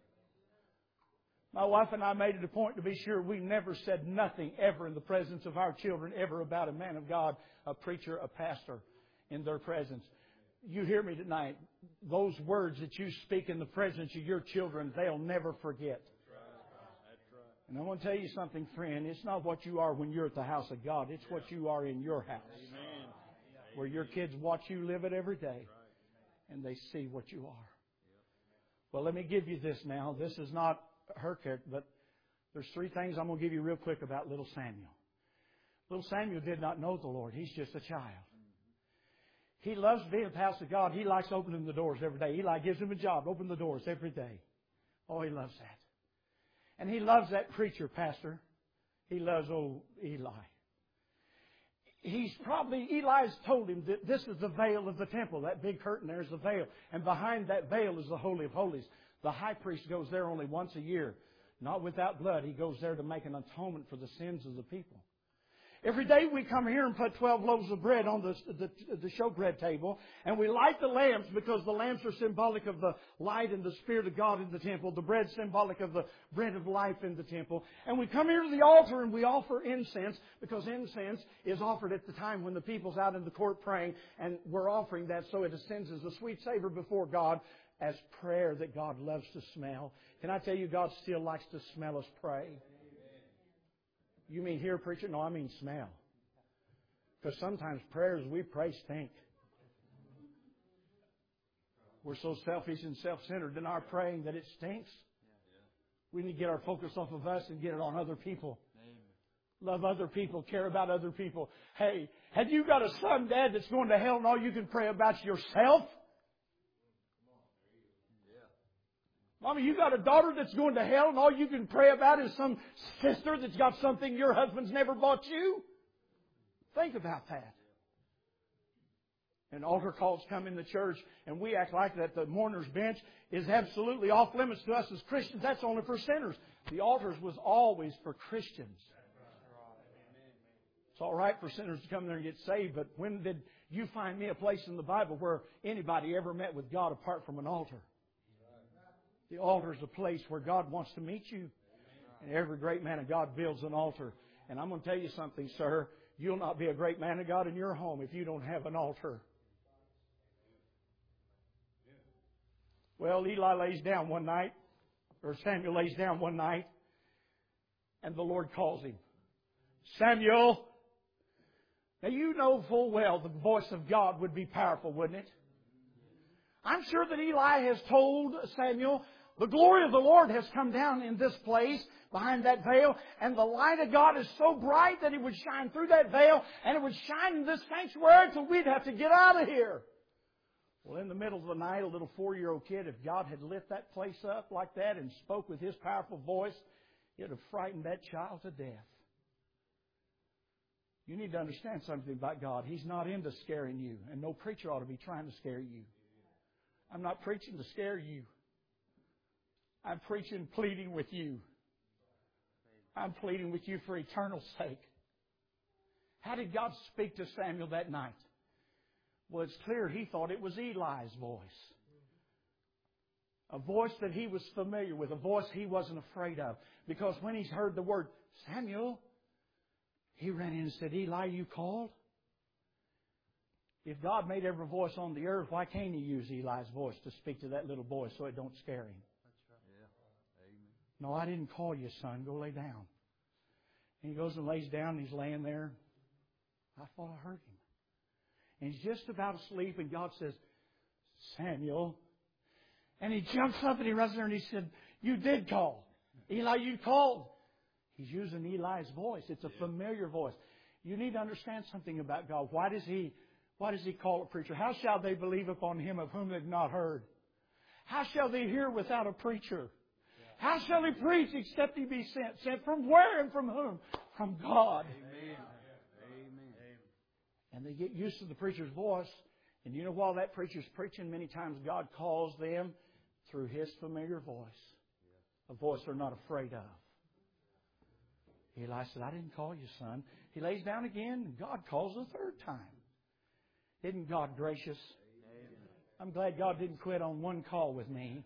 My wife and I made it a point to be sure we never said nothing ever in the presence of our children, ever about a man of God, a preacher, a pastor, in their presence. You hear me tonight. Those words that you speak in the presence of your children, they'll never forget. And I want to tell you something, friend. It's not what you are when you're at the house of God. It's what you are in your house. Where your kids watch you live it every day. And they see what you are. Well, let me give you this now. This is not her character, but there's three things I'm going to give you real quick about little Samuel. Little Samuel did not know the Lord. He's just a child. He loves being at the house of God. He likes opening the doors every day. Eli gives him a job. Open the doors every day. Oh, he loves that. And he loves that preacher, pastor. He loves old Eli. He's probably, Eli's told him that this is the veil of the temple. That big curtain there is the veil. And behind that veil is the Holy of Holies. The high priest goes there only once a year. Not without blood. He goes there to make an atonement for the sins of the people. Every day we come here and put twelve loaves of bread on the, the, the showbread table. And we light the lamps because the lamps are symbolic of the light and the Spirit of God in the temple. The bread symbolic of the bread of life in the temple. And we come here to the altar and we offer incense, because incense is offered at the time when the people's out in the court praying. And we're offering that so it ascends as a sweet savor before God, as prayer that God loves to smell. Can I tell you, God still likes to smell us pray? You mean hear, preacher? No, I mean smell. Because sometimes prayers we pray stink. We're so selfish and self-centered in our praying that it stinks. We need to get our focus off of us and get it on other people. Love other people. Care about other people. Hey, have you got a son, Dad, that's going to hell and all you can pray about is yourself? Mommy, you got a daughter that's going to hell and all you can pray about is some sister that's got something your husband's never bought you? Think about that. And altar calls come in the church and we act like that the mourner's bench is absolutely off limits to us as Christians. That's only for sinners. The altars was always for Christians. It's all right for sinners to come there and get saved, but when did you find me a place in the Bible where anybody ever met with God apart from an altar? The altar is a place where God wants to meet you. And every great man of God builds an altar. And I'm going to tell you something, sir. You'll not be a great man of God in your home if you don't have an altar. Well, Eli lays down one night, or Samuel lays down one night, and the Lord calls him. Samuel! Now you know full well the voice of God would be powerful, wouldn't it? I'm sure that Eli has told Samuel, The glory of the Lord has come down in this place behind that veil, and the light of God is so bright that it would shine through that veil, and it would shine in this sanctuary until we'd have to get out of here. Well, in the middle of the night, a little four-year-old kid, if God had lit that place up like that and spoke with His powerful voice, it would have frightened that child to death. You need to understand something about God. He's not into scaring you, and no preacher ought to be trying to scare you. I'm not preaching to scare you. I'm preaching, pleading with you. I'm pleading with you for eternal sake. How did God speak to Samuel that night? Well, it's clear he thought it was Eli's voice. A voice that he was familiar with, a voice he wasn't afraid of. Because when he heard the word, Samuel, he ran in and said, Eli, you called? If God made every voice on the earth, why can't He use Eli's voice to speak to that little boy so it don't scare him? No, I didn't call you, son. Go lay down. And he goes and lays down, and he's laying there. I thought I heard him. And he's just about asleep, and God says, Samuel. And he jumps up and he runs there and he said, you did call. Eli, you called. He's using Eli's voice. It's a familiar voice. You need to understand something about God. Why does He, why does He call a preacher? How shall they believe upon Him of whom they've not heard? How shall they hear without a preacher? How shall He preach except He be sent? Sent from where and from whom? From God. Amen. Amen. And they get used to the preacher's voice. And you know, while that preacher's preaching, many times God calls them through His familiar voice. A voice they're not afraid of. Eli said, I didn't call you, son. He lays down again, and God calls a third time. Isn't God gracious? I'm glad God didn't quit on one call with me.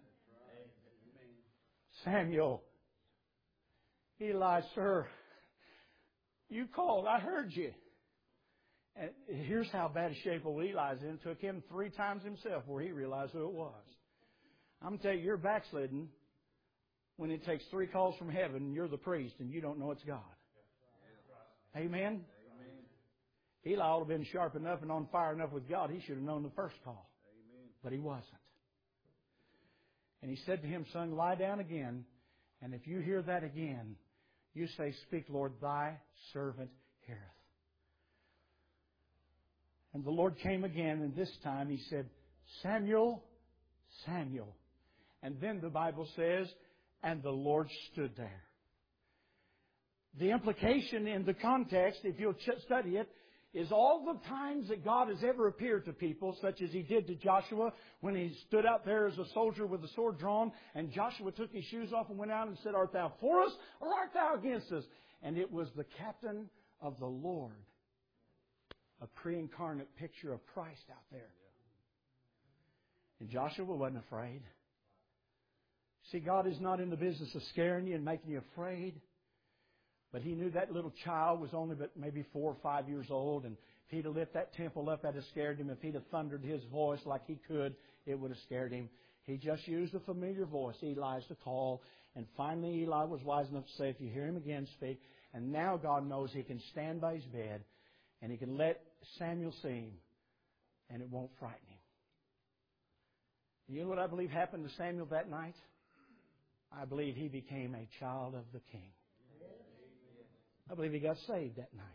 Samuel. Eli, sir, you called. I heard you. And here's how bad a shape old Eli's in. It took him three times himself where he realized who it was. I'm going to tell you, you're backslidden when it takes three calls from heaven and you're the priest and you don't know it's God. Amen? Amen. Eli ought to have been sharp enough and on fire enough with God. He should have known the first call. Amen. But he wasn't. And he said to him, son, lie down again. And if you hear that again, you say, speak, Lord, thy servant heareth. And the Lord came again, and this time He said, Samuel, Samuel. And then the Bible says, and the Lord stood there. The implication in the context, if you'll study it, is all the times that God has ever appeared to people, such as He did to Joshua when he stood out there as a soldier with a sword drawn, and Joshua took his shoes off and went out and said, art thou for us or art thou against us? And it was the captain of the Lord. A pre-incarnate picture of Christ out there. And Joshua wasn't afraid. See, God is not in the business of scaring you and making you afraid. But He knew that little child was only but maybe four or five years old. And if He'd have lit that temple up, that'd have scared him. If He'd have thundered His voice like He could, it would have scared him. He just used a familiar voice, Eli's to call. And finally Eli was wise enough to say, if you hear him again, speak. And now God knows He can stand by His bed and He can let Samuel see him, and it won't frighten him. You know what I believe happened to Samuel that night? I believe he became a child of the King. I believe he got saved that night.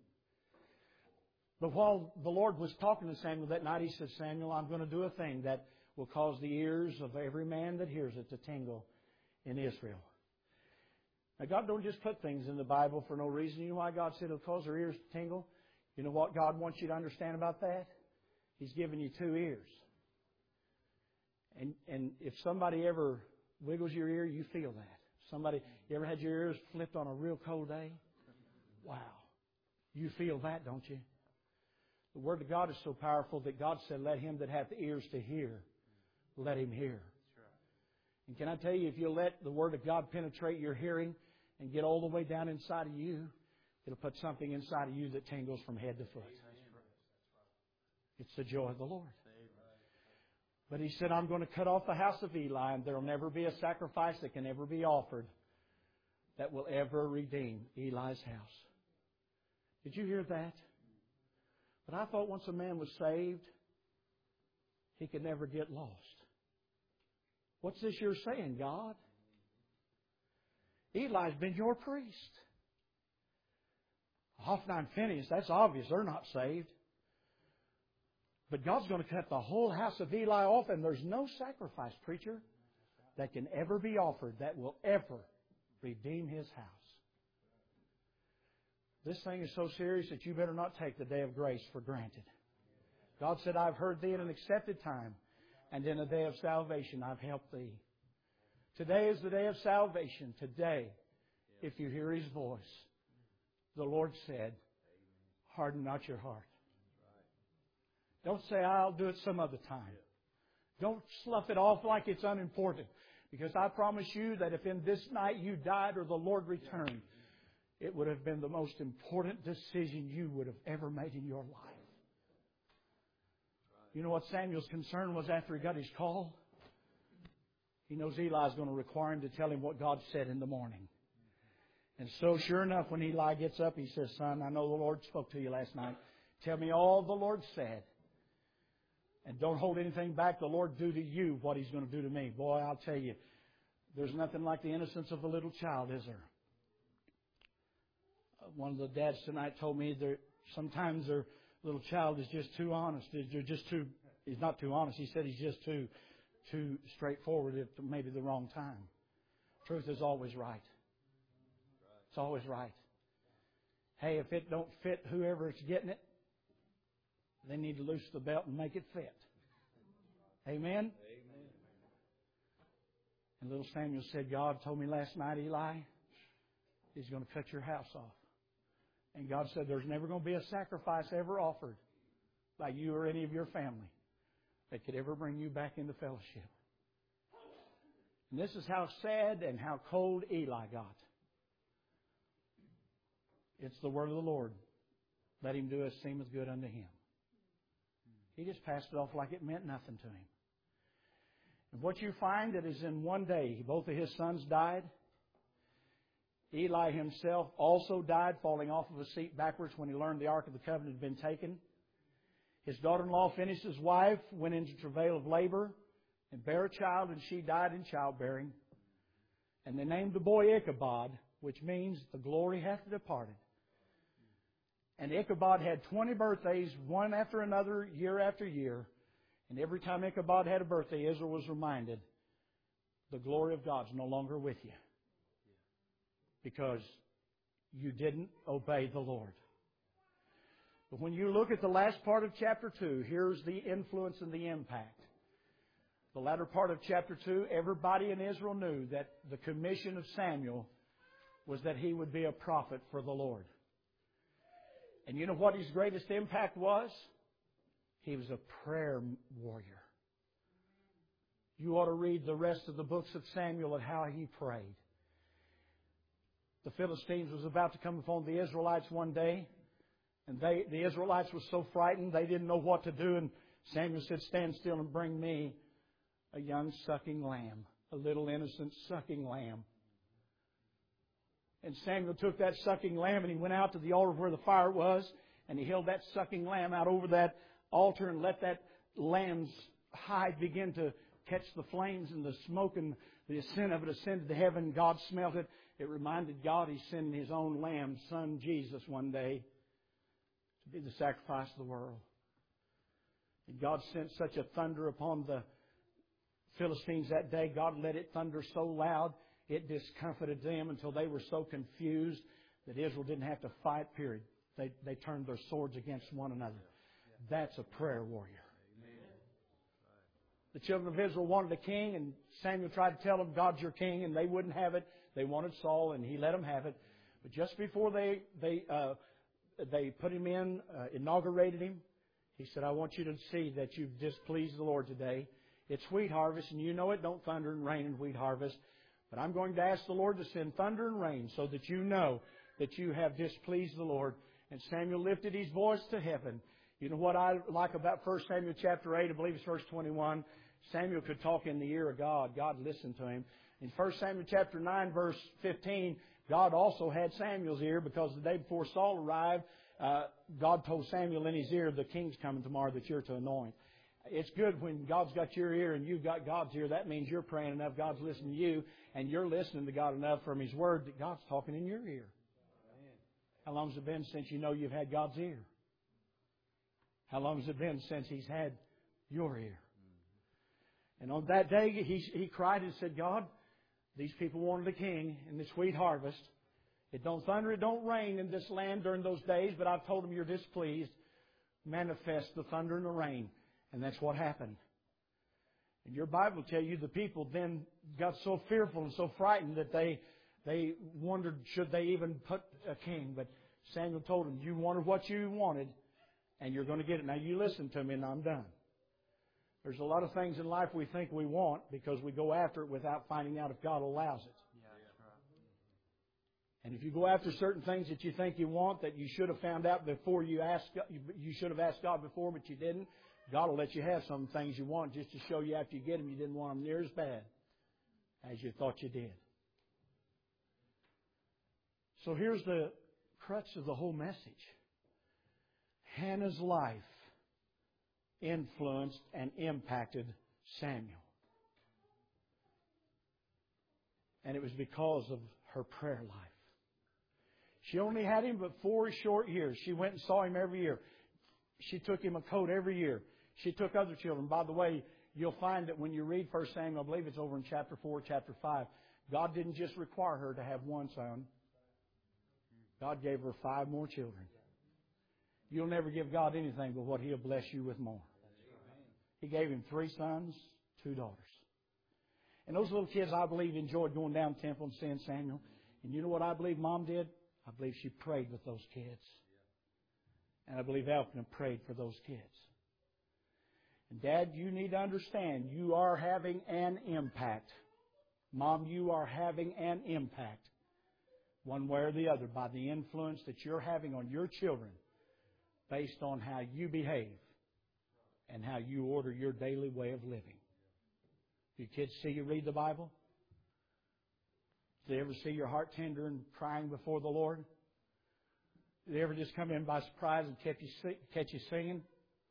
But while the Lord was talking to Samuel that night, He said, Samuel, I'm going to do a thing that will cause the ears of every man that hears it to tingle in Israel. Now, God don't just put things in the Bible for no reason. You know why God said it'll cause their ears to tingle? You know what God wants you to understand about that? He's given you two ears. And and if somebody ever wiggles your ear, you feel that. Somebody, you ever had your ears flipped on a real cold day? Wow. You feel that, don't you? The Word of God is so powerful that God said, let him that hath ears to hear, let him hear. And can I tell you, if you'll let the Word of God penetrate your hearing and get all the way down inside of you, it'll put something inside of you that tingles from head to foot. It's the joy of the Lord. But He said, I'm going to cut off the house of Eli, and there will never be a sacrifice that can ever be offered that will ever redeem Eli's house. Did you hear that? But I thought once a man was saved, he could never get lost. What's this you're saying, God? Eli's been your priest. Hophni and Phinehas, that's obvious. They're not saved. But God's going to cut the whole house of Eli off, and there's no sacrifice, preacher, that can ever be offered that will ever redeem His house. This thing is so serious that you better not take the day of grace for granted. God said, I've heard thee in an accepted time, and in a day of salvation I've helped thee. Today is the day of salvation. Today, if you hear His voice, the Lord said, harden not your heart. Don't say, I'll do it some other time. Don't slough it off like it's unimportant. Because I promise you that if in this night you died or the Lord returned, it would have been the most important decision you would have ever made in your life. You know what Samuel's concern was after he got his call? He knows Eli's going to require him to tell him what God said in the morning. And so sure enough, when Eli gets up, he says, son, I know the Lord spoke to you last night. Tell me all the Lord said. And don't hold anything back. The Lord do to you what He's going to do to me. Boy, I'll tell you, there's nothing like the innocence of a little child, is there? One of the dads tonight told me that sometimes their little child is just too honest. They're just too, he's not too honest. He said he's just too, too straightforward at maybe the wrong time. Truth is always right. It's always right. Hey, if it don't fit whoever is getting it, they need to loose the belt and make it fit. Amen? Amen. And little Samuel said, God told me last night, Eli, He's going to cut your house off. And God said, there's never going to be a sacrifice ever offered by you or any of your family that could ever bring you back into fellowship. And this is how sad and how cold Eli got. It's the word of the Lord. Let him do as seemeth good unto him. He just passed it off like it meant nothing to him. And what you find that is in one day, both of his sons died. Eli himself also died, falling off of a seat backwards when he learned the Ark of the Covenant had been taken. His daughter-in-law finished his wife, went into travail of labor, and bare a child, and she died in childbearing. And they named the boy Ichabod, which means the glory hath departed. And Ichabod had twenty birthdays, one after another, year after year. And every time Ichabod had a birthday, Israel was reminded, the glory of God's no longer with you. Because you didn't obey the Lord. But when you look at the last part of chapter two, here's the influence and the impact. The latter part of chapter two, everybody in Israel knew that the commission of Samuel was that he would be a prophet for the Lord. And you know what his greatest impact was? He was a prayer warrior. You ought to read the rest of the books of Samuel and how he prayed. The Philistines was about to come upon the Israelites one day. And they, the Israelites were so frightened they didn't know what to do. And Samuel said, stand still and bring me a young sucking lamb. A little innocent sucking lamb. And Samuel took that sucking lamb and he went out to the altar where the fire was. And he held that sucking lamb out over that altar and let that lamb's hide begin to catch the flames and the smoke and the ascent of it ascended to heaven. God smelt it. It reminded God He's sending His own lamb, Son Jesus, one day to be the sacrifice of the world. And God sent such a thunder upon the Philistines that day. God let it thunder so loud it discomfited them until they were so confused that Israel didn't have to fight, period. They, they turned their swords against one another. That's a prayer warrior. The children of Israel wanted a king, and Samuel tried to tell them, God's your king, and they wouldn't have it. They wanted Saul, and he let them have it. But just before they they uh, they put him in, uh, inaugurated him, he said, I want you to see that you've displeased the Lord today. It's wheat harvest, and you know it don't thunder and rain in wheat harvest. But I'm going to ask the Lord to send thunder and rain so that you know that you have displeased the Lord. And Samuel lifted his voice to heaven. You know what I like about First Samuel chapter eight, I believe it's verse twenty-one. Samuel could talk in the ear of God. God listened to him. In First Samuel chapter nine, verse fifteen, God also had Samuel's ear because the day before Saul arrived, uh, God told Samuel in his ear, the king's coming tomorrow that you're to anoint. It's good when God's got your ear and you've got God's ear. That means you're praying enough, God's listening to you, and you're listening to God enough from His Word that God's talking in your ear. How long has it been since you know you've had God's ear? How long has it been since He's had your ear? And on that day, he, he cried and said, God, these people wanted a king in this wheat harvest. It don't thunder, it don't rain in this land during those days, but I've told them you're displeased. Manifest the thunder and the rain. And that's what happened. And your Bible will tell you the people then got so fearful and so frightened that they they wondered should they even put a king. But Samuel told them, you wanted what you wanted and you're going to get it. Now you listen to me and I'm done. There's a lot of things in life we think we want because we go after it without finding out if God allows it. Yeah, that's right. And if you go after certain things that you think you want that you should have found out before you asked, you should have asked God before, but you didn't, God will let you have some things you want just to show you after you get them you didn't want them near as bad as you thought you did. So here's the crux of the whole message. Hannah's life influenced and impacted Samuel. And it was because of her prayer life. She only had him but four short years. She went and saw him every year. She took him a coat every year. She took other children. By the way, you'll find that when you read First Samuel, I believe it's over in chapter four, chapter five, God didn't just require her to have one son. God gave her five more children. You'll never give God anything but what He'll bless you with more. He gave him three sons, two daughters. And those little kids, I believe, enjoyed going down the temple and seeing Samuel. And you know what I believe Mom did? I believe she prayed with those kids. And I believe Elkanah prayed for those kids. And Dad, you need to understand, you are having an impact. Mom, you are having an impact, one way or the other, by the influence that you're having on your children based on how you behave and how you order your daily way of living. Do your kids see you read the Bible? Do they ever see your heart tender and crying before the Lord? Do they ever just come in by surprise and catch you, catch you singing?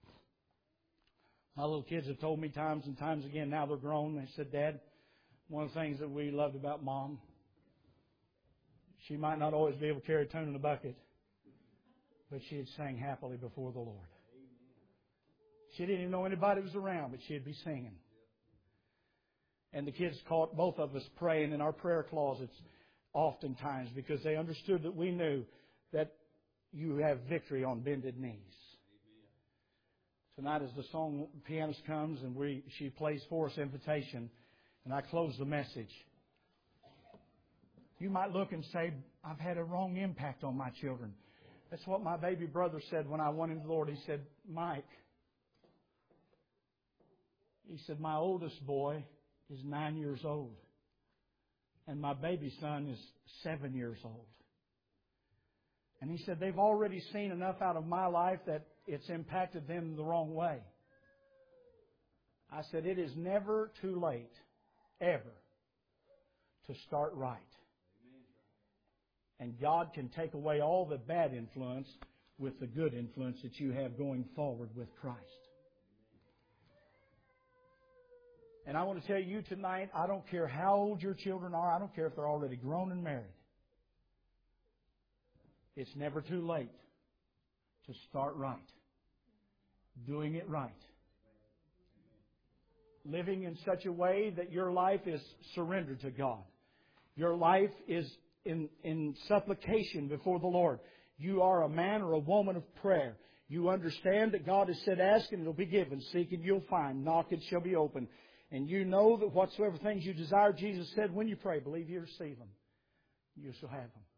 My little kids have told me times and times again, now they're grown, they said, Dad, one of the things that we loved about Mom, she might not always be able to carry a tune in a bucket, but she'd sing happily before the Lord. She didn't even know anybody was around, but she'd be singing. And the kids caught both of us praying in our prayer closets oftentimes because they understood that we knew that you have victory on bended knees. Tonight as the song pianist comes and we she plays for us Invitation, and I close the message. You might look and say, I've had a wrong impact on my children. That's what my baby brother said when I went into the Lord. He said, Mike, he said, my oldest boy is nine years old. And my baby son is seven years old. And he said, they've already seen enough out of my life that it's impacted them the wrong way. I said, it is never too late, ever, to start right. And God can take away all the bad influence with the good influence that you have going forward with Christ. And I want to tell you tonight, I don't care how old your children are. I don't care if they're already grown and married. It's never too late to start right. Doing it right. Living in such a way that your life is surrendered to God. Your life is in, in supplication before the Lord. You are a man or a woman of prayer. You understand that God has said, ask and it will be given. Seek and you'll find. Knock and it shall be opened. And you know that whatsoever things you desire, Jesus said, when you pray, believe you receive them. You shall have them.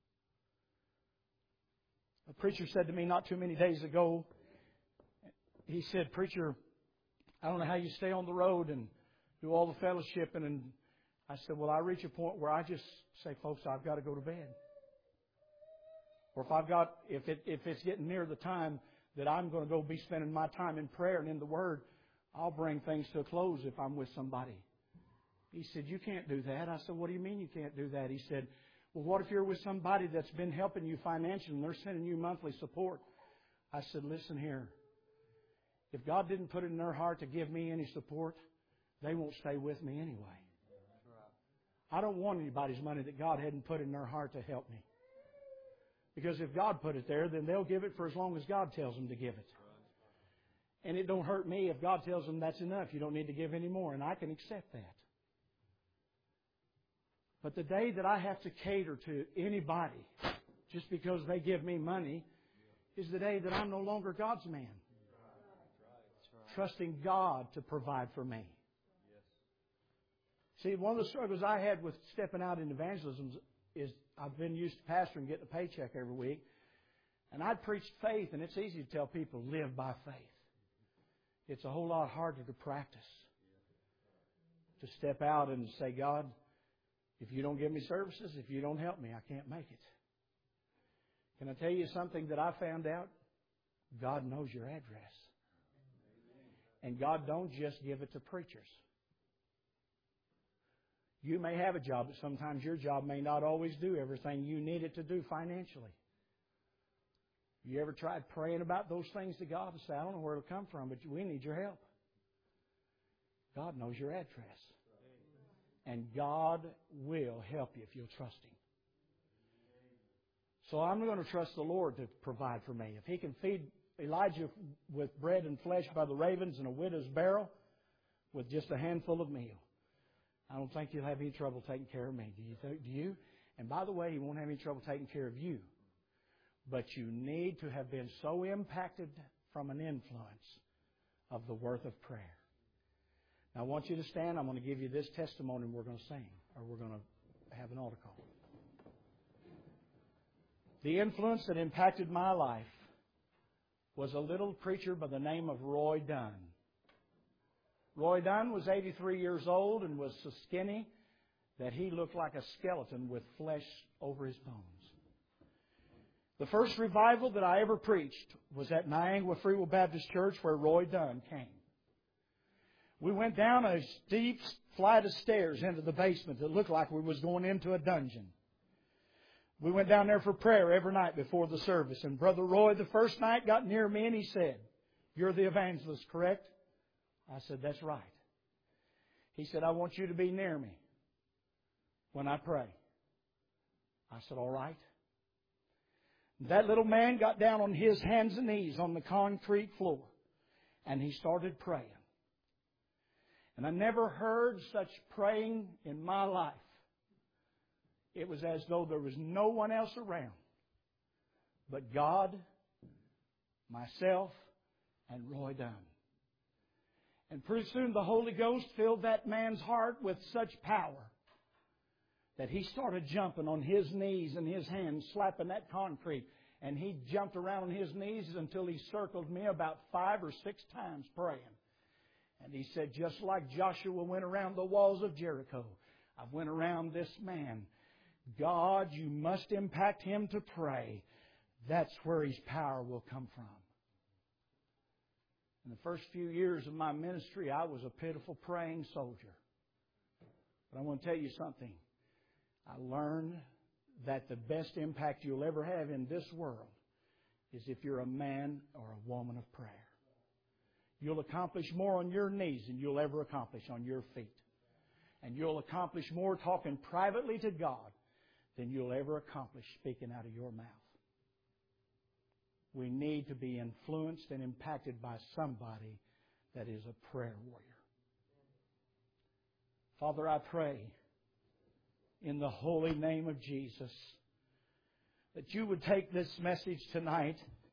A preacher said to me not too many days ago, he said, Preacher, I don't know how you stay on the road and do all the fellowshipping. And I said, well, I reach a point where I just say, folks, I've got to go to bed. Or if I've got, if it, if it's getting near the time that I'm going to go be spending my time in prayer and in the Word, I'll bring things to a close if I'm with somebody. He said, you can't do that. I said, what do you mean you can't do that? He said, well, what if you're with somebody that's been helping you financially and they're sending you monthly support? I said, listen here. If God didn't put it in their heart to give me any support, they won't stay with me anyway. I don't want anybody's money that God hadn't put in their heart to help me. Because if God put it there, then they'll give it for as long as God tells them to give it. And it don't hurt me if God tells them that's enough. You don't need to give any more. And I can accept that. But the day that I have to cater to anybody just because they give me money is the day that I'm no longer God's man. Trusting God to provide for me. See, one of the struggles I had with stepping out in evangelism is I've been used to pastoring, getting a paycheck every week. And I'd preached faith, and it's easy to tell people, live by faith. It's a whole lot harder to practice. To step out and say, God, if you don't give me services, if you don't help me, I can't make it. Can I tell you something that I found out? God knows your address. And God don't just give it to preachers. You may have a job, but sometimes your job may not always do everything you need it to do financially. You ever tried praying about those things to God and say, I don't know where it'll come from, but we need your help? God knows your address. And God will help you if you'll trust Him. So I'm going to trust the Lord to provide for me. If He can feed Elijah with bread and flesh by the ravens and a widow's barrel with just a handful of meal, I don't think He'll have any trouble taking care of me. Do you? Think, do you? And by the way, He won't have any trouble taking care of you. But you need to have been so impacted from an influence of the worth of prayer. Now, I want you to stand. I'm going to give you this testimony and we're going to sing. Or we're going to have an altar call. The influence that impacted my life was a little preacher by the name of Roy Dunn. Roy Dunn was eighty-three years old and was so skinny that he looked like a skeleton with flesh over his bones. The first revival that I ever preached was at Niagara Free Will Baptist Church where Roy Dunn came. We went down a steep flight of stairs into the basement that looked like we was going into a dungeon. We went down there for prayer every night before the service. And Brother Roy, the first night, got near me and he said, "You're the evangelist, correct?" I said, "That's right." He said, "I want you to be near me when I pray." I said, "All right." That little man got down on his hands and knees on the concrete floor and he started praying. And I never heard such praying in my life. It was as though there was no one else around but God, myself, and Roy Dunn. And pretty soon the Holy Ghost filled that man's heart with such power that he started jumping on his knees and his hands, slapping that concrete. And he jumped around on his knees until he circled me about five or six times praying. And he said, just like Joshua went around the walls of Jericho, I went around this man. God, you must impact him to pray. That's where his power will come from. In the first few years of my ministry, I was a pitiful praying soldier. But I want to tell you something. I learned that the best impact you'll ever have in this world is if you're a man or a woman of prayer. You'll accomplish more on your knees than you'll ever accomplish on your feet. And you'll accomplish more talking privately to God than you'll ever accomplish speaking out of your mouth. We need to be influenced and impacted by somebody that is a prayer warrior. Father, I pray in the holy name of Jesus that you would take this message tonight